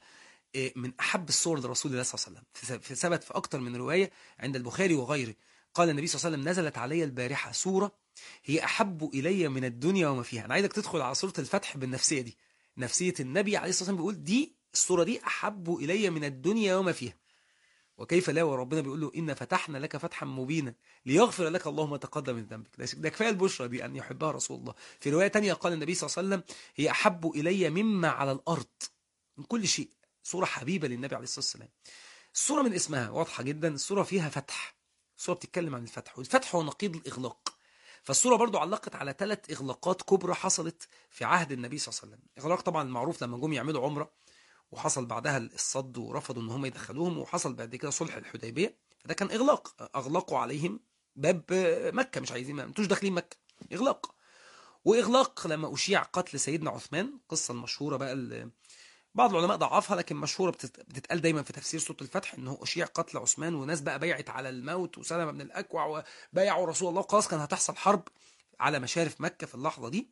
من أحب الصور لرسول الله صلى الله عليه وسلم، في ثبت في أكتر من رواية عند البخاري وغيره قال النبي صلى الله عليه وسلم نزلت علي البارحة سورة هي أحب إلي من الدنيا وما فيها. أنا عايزك تدخل على سورة الفتح بالنفسية دي، نفسية النبي عليه الصلاة والسلام، بيقول دي السورة دي أحب إلي من الدنيا وما فيها. وكيف لا وربنا بيقول له إن فتحنا لك فتحا مبينا ليغفر لك الله ما تقدم من ذنبك. ده كفاية البشرى دي أن يحبها رسول الله. في رواية تانية قال النبي صلى الله عليه وسلم هي أحب إلي مما على الأرض من كل شيء. سورة حبيبة للنبي عليه الصلاة والسلام. السورة من اسمها واضحة جدا، السورة فيها فتح، السورة بتتكلم عن الفتح، والفتح هو نقيض الإغلاق. فالسورة برضو علقت على ثلاث إغلاقات كبرى حصلت في عهد النبي صلى الله عليه وسلم. إغلاق طبعا المعروف لما جم يعملوا عمرة وحصل بعدها الصد ورفضوا ان هم يدخلوهم، وحصل بعد كده صلح الحديبية، فده كان إغلاق، أغلقوا عليهم باب مكة، مش عايزين، ما انتوش داخلين مكة، إغلاق. وإغلاق لما أشيع قتل سيدنا عثمان، القصة المشهورة بقى بعض العلماء ضعفها لكن مشهورة بتتقال دايما في تفسير سورة الفتح انه أشيع قتل عثمان وناس بقى بيعت على الموت وسلمة بن الأكوع وبايعوا رسول الله، خلاص كان هتحصل حرب على مشارف مكة في اللحظة دي.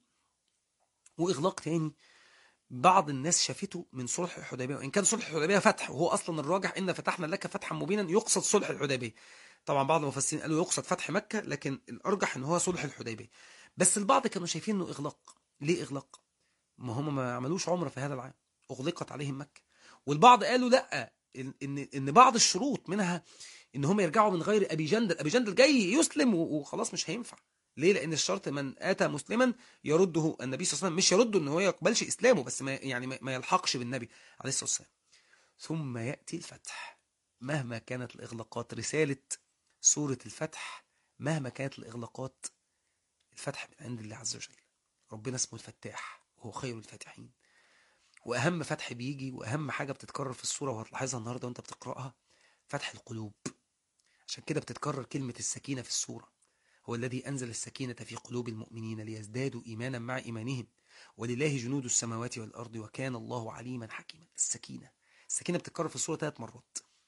وإغلاق تاني بعض الناس شافته من صلح الحديبية، وإن كان صلح الحديبية فتح وهو أصلا الراجح إن فتحنا لك فتحا مبينا يقصد صلح الحديبية. طبعا بعض المفسرين قالوا يقصد فتح مكة لكن الأرجح إن هو صلح الحديبية، بس البعض كانوا شايفين إنه إغلاق. ليه إغلاق؟ ما هم ما عملوش عمرة في هذا العام، أغلقت عليهم مكة. والبعض قالوا لا، إن, إن, إن بعض الشروط منها إن هم يرجعوا من غير أبي جندل، أبي جندل جاي يسلم وخلاص مش هينفع. ليه؟ لأن الشرط من آتى مسلما يرده النبي صلى الله عليه وسلم، مش يرده إن هو يقبلش إسلامه بس ما يعني ما يلحقش بالنبي عليه الصلاة والسلام. ثم يأتي الفتح. مهما كانت الإغلاقات، رسالة سورة الفتح مهما كانت الإغلاقات، الفتح من عند الله عز وجل. ربنا اسمه الفتاح وهو خير الفاتحين. وأهم فتح بيجي وأهم حاجة بتتكرر في السورة وهتلاحظها النهاردة وانت بتقرأها، فتح القلوب. عشان كده بتتكرر كلمة السكينة في السورة. هو الذي أنزل السكينة في قلوب المؤمنين ليزدادوا إيمانا مع إيمانهم ولله جنود السماوات والأرض وكان الله عليما حكيما. السكينة السكينة بتتكرر في السورة ثلاث مرات.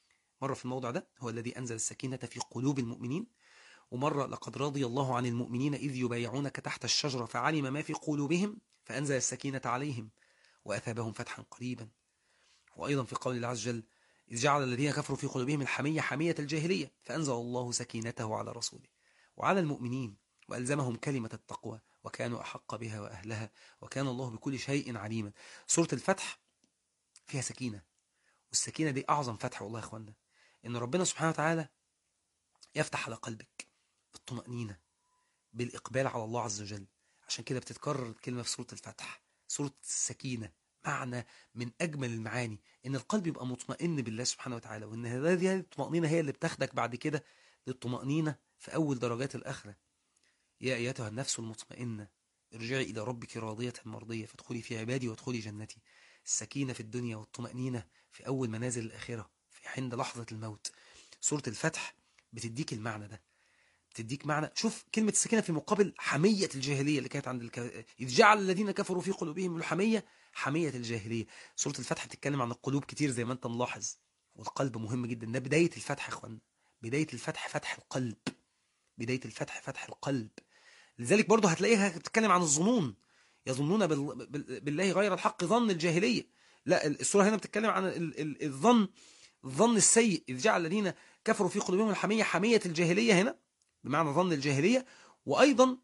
مرة في الموضع ده هو الذي أنزل السكينة في قلوب المؤمنين، ومرة لقد رضي الله عن المؤمنين إذ يبايعونك تحت الشجرة فعلم ما في قلوبهم فأنزل السكينة عليهم وأثابهم فتحا قريبا. وأيضا في قول الله عز وجل إذ جعل الذين كفروا في قلوبهم الحمية حمية الجاهلية فأنزل الله سكينته على رسوله وعلى المؤمنين وألزمهم كلمة التقوى وكانوا أحق بها وأهلها وكان الله بكل شيء عليما. سورة الفتح فيها سكينة، والسكينة دي أعظم فتح والله يا أخوانا، إن ربنا سبحانه وتعالى يفتح على قلبك بالطمأنينة بالإقبال على الله عز وجل. عشان كده بتتكرر الكلمة في سورة الفتح، سورة السكينة، معنى من أجمل المعاني إن القلب يبقى مطمئن بالله سبحانه وتعالى، وإن هذه الطمأنينة هي اللي بتاخدك بعد كده للطمأنينة في أول درجات الآخرة. يا أيتها النفس المطمئنة ارجعي إلى ربك راضية مرضية فادخلي في عبادي وادخلي جنتي. السكينة في الدنيا والطمأنينة في أول منازل الآخرة في عند لحظة الموت. سورة الفتح بتديك المعنى ده، بتديك معنى. شوف كلمة السكينة في مقابل حمية الجاهلية اللي كانت عند الك... إذ جعل الذين كفروا في قلوبهم الحمية حمية الجاهلية. سورة الفتح بتتكلم عن القلوب كتير زي ما أنت ملاحظ، والقلب مهم جدا. ده بداية الفتح يا أخوان، بداية الفتح فتح القلب، بداية الفتح فتح القلب. لذلك برضه هتلاقيها بتتكلم عن الظنون، يظنون بال... بال... بالله غير الحق ظن الجاهلية. لا، السورة هنا بتتكلم عن ال... ال... الظن، الظن السيء. إذ جعل الذين كفروا في قلوبهم الحمية حمية الجاهلية هنا بمعنى ظن الجاهلية. وأيضا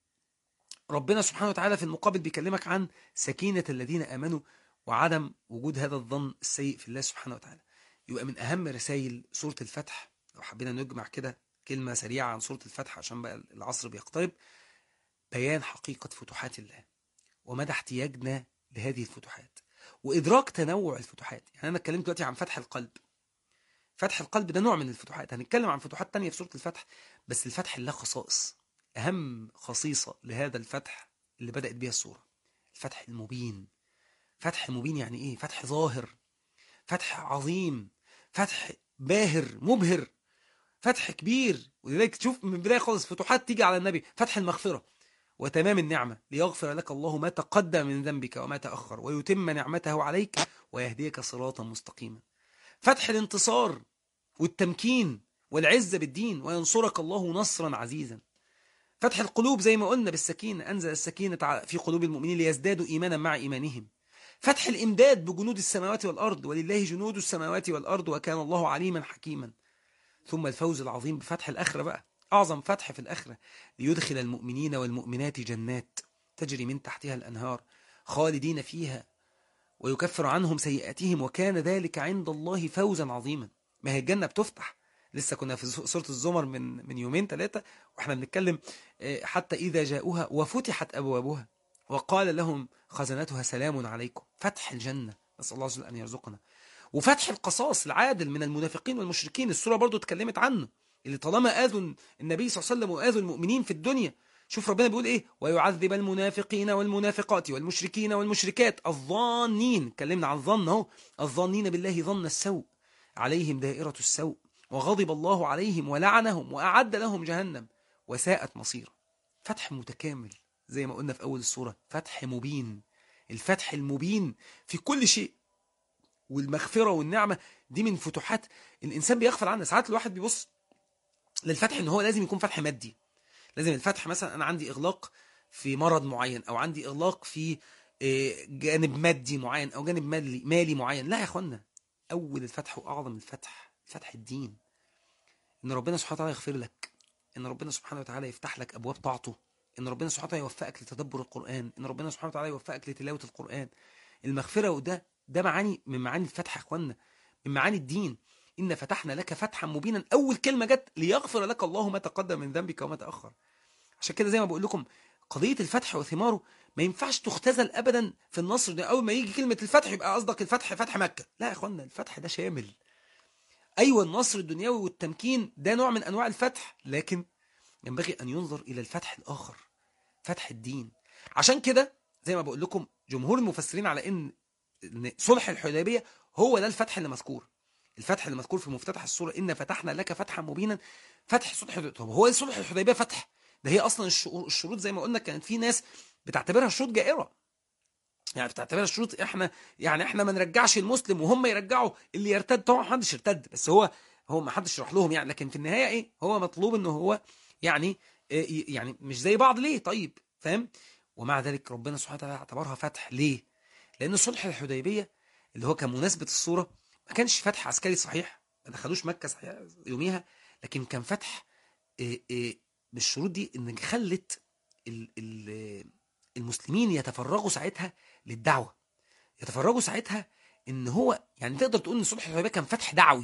ربنا سبحانه وتعالى في المقابل بيكلمك عن سكينة الذين آمنوا وعدم وجود هذا الظن السيء في الله سبحانه وتعالى. يبقى من أهم رسائل سورة الفتح، لو حبينا نجمع كده كلمة سريعة عن سورة الفتح عشان بقى العصر بيقترب، بيان حقيقة فتوحات الله ومدى احتياجنا لهذه الفتوحات وإدراك تنوع الفتوحات. يعني أنا اتكلمت دلوقتي عن فتح القلب، فتح القلب ده نوع من الفتوحات، هنتكلم عن فتوحات تانية في سورة الفتح، بس الفتح له خصائص. أهم خصيصة لهذا الفتح اللي بدأت بها السورة الفتح المبين. فتح مبين يعني إيه؟ فتح ظاهر، فتح عظيم، فتح باهر مبهر، فتح كبير. ولذلك تشوف من بداية خالص فتوحات تيجي على النبي، فتح المغفرة وتمام النعمة ليغفر لك الله ما تقدم من ذنبك وما تأخر ويتم نعمته عليك ويهديك صراطا مستقيما. فتح الانتصار والتمكين والعزة بالدين وينصرك الله نصرا عزيزا. فتح القلوب زي ما قلنا بالسكينة، أنزل السكينة في قلوب المؤمنين ليزدادوا إيمانا مع إيمانهم. فتح الإمداد بجنود السماوات والأرض ولله جنود السماوات والأرض وكان الله عليما حكيما. ثم الفوز العظيم بفتح الآخرة بقى، أعظم فتح في الآخرة، ليدخل المؤمنين والمؤمنات جنات تجري من تحتها الأنهار خالدين فيها ويكفر عنهم سيئاتهم وكان ذلك عند الله فوزا عظيما. ما هي الجنة بتفتح، لسه كنا في سورة الزمر من من يومين ثلاثة واحنا بنتكلم حتى إذا جاءوها وفتحت أبوابها وقال لهم خزنتها سلام عليكم. فتح الجنة، نسأل الله عز وجل أن يرزقنا. وفتح القصاص العادل من المنافقين والمشركين، السورة برضو اتكلمت عنه، اللي طالما آذوا النبي صلى الله عليه وسلم وآذوا المؤمنين في الدنيا. شوف ربنا بيقول ايه، ويعذب المنافقين والمنافقات والمشركين والمشركات الظانين، اتكلمنا عن الظن اهو، الظانين بالله ظن السوء عليهم دائرة السوء وغضب الله عليهم ولعنهم وأعد لهم جهنم وساءت مصيرا. فتح متكامل زي ما قلنا في أول السورة، فتح مبين، الفتح المبين في كل شيء. والمغفرة والنعمة دي من فتوحات الإنسان بيغفل عنها. ساعات الواحد بيبص للفتح إن هو لازم يكون فتح مادي، لازم الفتح مثلا أنا عندي إغلاق في مرض معين أو عندي إغلاق في جانب مادي معين أو جانب مالي, مالي معين. لا يا أخوانا، أول الفتح وأعظم الفتح فتح الدين، إن ربنا سبحانه وتعالى يغفر لك، إن ربنا سبحانه وتعالى يفتح لك أبواب طاعته، إن ربنا سبحانه وتعالى يوفقك لتدبر القرآن، إن ربنا سبحانه وتعالى يوفقك لتلاوة القرآن. المغفرة وده ده معاني من معاني الفتح يا أخوانا، من معاني الدين. إن فتحنا لك فتحا مبينا، أول كلمة جت ليغفر لك الله ما تقدم من ذنبك وما تأخر. عشان كده زي ما بقول لكم قضية الفتح وثماره ما ينفعش تختزل أبدا في النصر ده. أول ما يجي كلمة الفتح يبقى قصدك الفتح فتح مكة، لا يا أخوانا، الفتح ده شامل. أيوة النصر الدنيوي والتمكين ده نوع من أنواع الفتح، لكن ينبغي أن ينظر إلى الفتح الآخر، فتح الدين. عشان كده زي ما بقول لكم جمهور المفسرين على إن صلح الحديبية هو ده الفتح اللي مذكور، الفتح اللي مذكور في مفتتح السورة، إن فتحنا لك فتحا مبينا. فتح صلح الحديبية، طب هو صلح الحديبية فتح؟ ده هي أصلا الشروط زي ما قلنا كانت في ناس بتعتبرها شروط جائرة، يعني بتعتبرها شروط احنا يعني احنا ما نرجعش المسلم وهم يرجعوا اللي يرتد. طبعا محدش يرتد، بس هو هو ما حدش يشرح لهم يعني، لكن في النهاية ايه هو مطلوب انه هو يعني إيه يعني مش زي بعض ليه طيب فاهم. ومع ذلك ربنا سبحانه وتعالى اعتبرها فتح ليه؟ لان صلح الحديبية اللي هو كان مناسبة الصورة ما كانش فتح عسكري صحيح، ما دخلوش مكة صحيح يوميها، لكن كان فتح إيه إيه بالشروط دي ان خلت ال- ال- المسلمين يتفرغوا ساعتها للدعوة، يتفرجوا ساعتها ان هو يعني تقدر تقول ان صلح الحديبيه كان فتح دعوي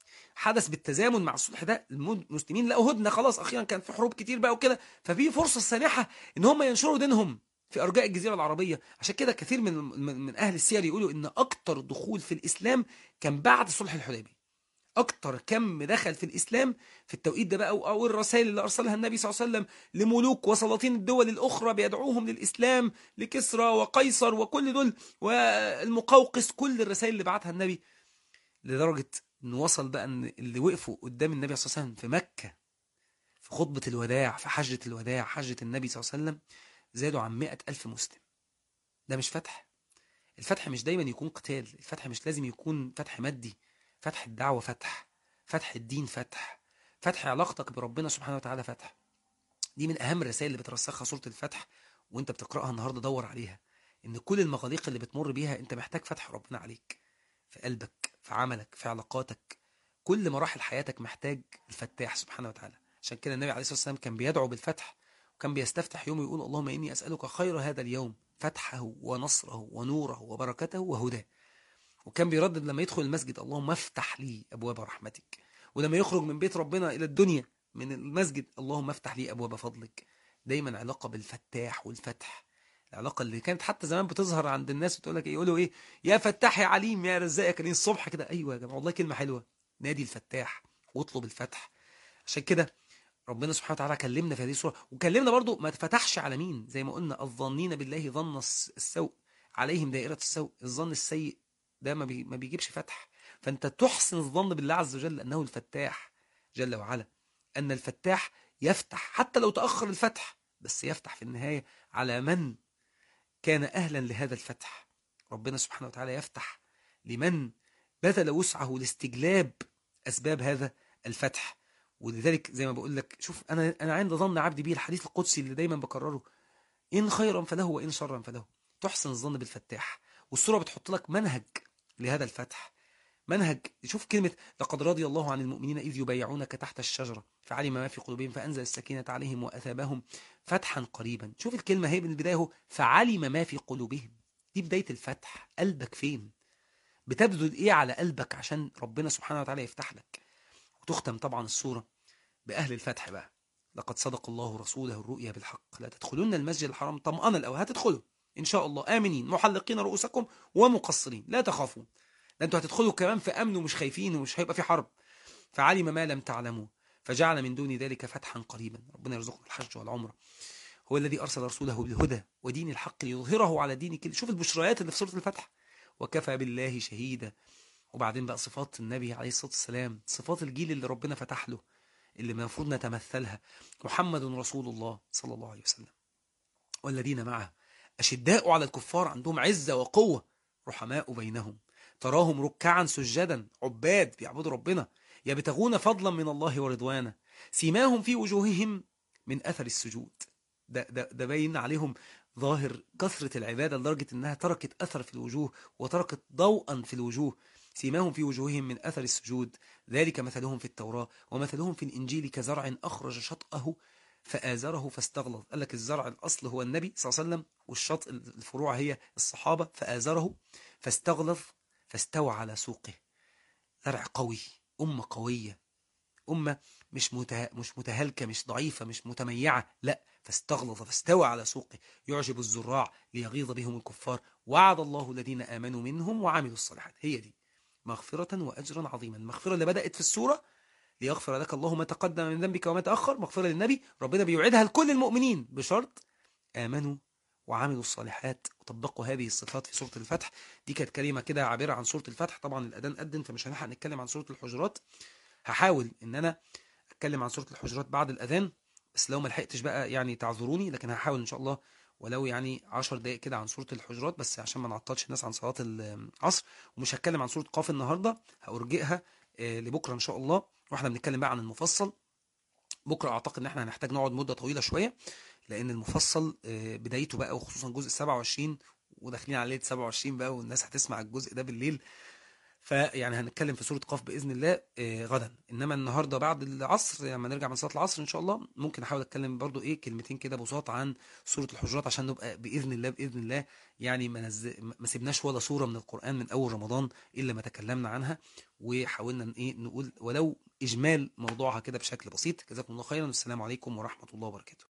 حدث بالتزامن مع الصلح ده. المسلمين لقوا هدنه خلاص اخيرا، كان في حروب كتير بقى وكده، ففي فرصه سانحه ان هم ينشروا دينهم في ارجاء الجزيره العربيه. عشان كده كثير من من من اهل السير يقولوا ان اكتر دخول في الاسلام كان بعد صلح الحديبيه، اكتر كم دخل في الاسلام في التوقيت ده بقى، او أو الرسائل اللي ارسلها النبي صلى الله عليه وسلم لملوك وسلاطين الدول الاخرى بيدعوهم للاسلام، لكسرى وقيصر وكل دول والمقوقس، كل الرسائل اللي بعتها النبي، لدرجه انه وصل بقى ان اللي وقفوا قدام النبي صلى الله عليه وسلم في مكه في خطبه الوداع في حجه الوداع حجه النبي صلى الله عليه وسلم زادوا عن مئة ألف مسلم. ده مش فتح؟ الفتح مش دايما يكون قتال، الفتح مش لازم يكون فتح مادي، فتح الدعوة فتح، فتح الدين فتح، فتح علاقتك بربنا سبحانه وتعالى فتح. دي من أهم الرسائل اللي بترسخها سورة الفتح، وانت بتقرأها النهاردة دور عليها، ان كل المغاليق اللي بتمر بيها انت محتاج فتح ربنا عليك في قلبك في عملك في علاقاتك، كل مراحل حياتك محتاج الفتاح سبحانه وتعالى. عشان كده النبي عليه الصلاة والسلام كان بيدعو بالفتح، وكان بيستفتح يوم يقول اللهم إني أسألك خير هذا اليوم، فتحه ونصره ونوره وبركته وهداه. وكان بيردد لما يدخل المسجد اللهم افتح لي أبواب رحمتك، ولما يخرج من بيت ربنا إلى الدنيا من المسجد اللهم افتح لي أبواب فضلك. دايما علاقة بالفتاح والفتح، العلاقة اللي كانت حتى زمان بتظهر عند الناس وتقول لك ايه، يقولوا ايه يا فتاح يا عليم يا رزاق يا كريم الصبح كده. ايوه يا جماعه والله كلمة حلوة، نادي الفتاح واطلب الفتح. عشان كده ربنا سبحانه وتعالى كلمنا في هذه السورة، وكلمنا برضو ما تفتحش على مين، زي ما قلنا الظانين بالله ظن السوء عليهم دائرة السوء، الظن السيء ده ما, بي ما بيجيبش فتح. فانت تحسن الظن بالله عز وجل انه الفتاح جل وعلا، ان الفتاح يفتح حتى لو تأخر الفتح، بس يفتح في النهاية على من كان أهلا لهذا الفتح. ربنا سبحانه وتعالى يفتح لمن بذل وسعه لاستجلاب أسباب هذا الفتح. ولذلك زي ما بقول لك شوف، أنا أنا عند ظن عبدي بيه، الحديث القدسي اللي دايما بكرره، إن خيرا فله وإن شرا فله. تحسن الظن بالفتاح، والسورة بتحط لك منهج لهذا الفتح، منهج. شوف كلمة لقد رضي الله عن المؤمنين إذ يبايعونك تحت الشجرة فعلم ما في قلوبهم فأنزل السكينة عليهم وأثابهم فتحا قريبا. شوف الكلمة هي من البداية هو فعلم ما في قلوبهم، دي بداية الفتح. قلبك فين؟ بتبذل إيه على قلبك عشان ربنا سبحانه وتعالى يفتح لك؟ وتختم طبعا السورة بأهل الفتح بقى، لقد صدق الله رسوله الرؤيا بالحق لا تدخلون المسجد الحرام طمأنا الأول، هتدخلوا إن شاء الله آمنين محلقين رؤوسكم ومقصرين لا تخافون، ده انتوا هتدخلوا كمان في امن ومش خايفين ومش هيبقى في حرب. فعلم ما لم تعلموا فجعل من دون ذلك فتحا قريبا. ربنا يرزقنا الحج والعمره. هو الذي ارسل رسوله بالهدى ودين الحق ليظهره على دين كله. شوف البشريات اللي في سوره الفتح، وكفى بالله شهيدا. وبعدين بقى صفات النبي عليه الصلاه والسلام، صفات الجيل اللي ربنا فتح له اللي المفروض نتمثلها. محمد رسول الله صلى الله عليه وسلم والذين معه أشداء على الكفار عندهم عزة وقوة رحماء بينهم تراهم ركعا سجدا عباد بيعبدوا ربنا يبتغون فضلا من الله ورضوانا سيماهم في وجوههم من أثر السجود. ده, ده, ده باين عليهم ظاهر كثرة العبادة لدرجة أنها تركت أثر في الوجوه وتركت ضوءا في الوجوه. سيماهم في وجوههم من أثر السجود ذلك مثلهم في التوراة ومثلهم في الإنجيل كزرع أخرج شطأه فآزره فاستغلظ. قال لك الزرع الأصل هو النبي صلى الله عليه وسلم، والشط الفروع هي الصحابة. فآزره فاستغلظ فاستوى على سوقه. زرع قوي، أمة قوية، أمة مش مته... مش متهالكة مش ضعيفة مش متميعة، لا فاستغلظ فاستوى على سوقه يعجب الزراع ليغيظ بهم الكفار. وعد الله الذين آمنوا منهم وعملوا الصالحات. هي دي مغفرة وأجرا عظيما. المغفرة اللي بدأت في السورة ليغفر لك الله ما تقدم من ذنبك وما تأخر، مغفرة للنبي ربنا بيوعدها لكل المؤمنين بشرط آمنوا وعملوا الصالحات وطبقوا هذه الصفات في سورة الفتح. دي كانت كلمة كده عابرة عن سورة الفتح. طبعا الأذان أذن فمش هنلحق نتكلم عن سورة الحجرات، هحاول إن أنا أتكلم عن سورة الحجرات بعد الأذان، بس لو ما لحقتش بقى يعني تعذروني، لكن هحاول إن شاء الله ولو يعني عشر دقائق كده عن سورة الحجرات بس عشان ما نعطلش الناس عن صلاة العصر. ومش هتكلم عن سورة قاف النهاردة، هأرجئها لبكرة إن شاء الله. واحنا بنتكلم بقى عن المفصل. بكره اعتقد ان احنا هنحتاج نقعد مده طويله شويه، لان المفصل آه، بدايته بقى، وخصوصا جزء سبعة وعشرين، وداخلين على ليله سبعة وعشرين بقى، والناس هتسمع الجزء ده بالليل. فيعني هنتكلم في سورة قاف بإذن الله آه، غدا. إنما النهاردة بعد العصر لما نرجع من صلاة العصر إن شاء الله، ممكن أحاول أتكلم برضو إيه كلمتين كده بساط عن سورة الحجرات، عشان نبقى بإذن الله بإذن الله يعني ما نز... ما سيبناش ولا سورة من القرآن من أول رمضان إلا ما تكلمنا عنها، وحاولنا ن- إيه نقول ولو إجمال موضوعها كده بشكل بسيط. جزاكم الله خيرا، والسلام عليكم ورحمة الله وبركاته.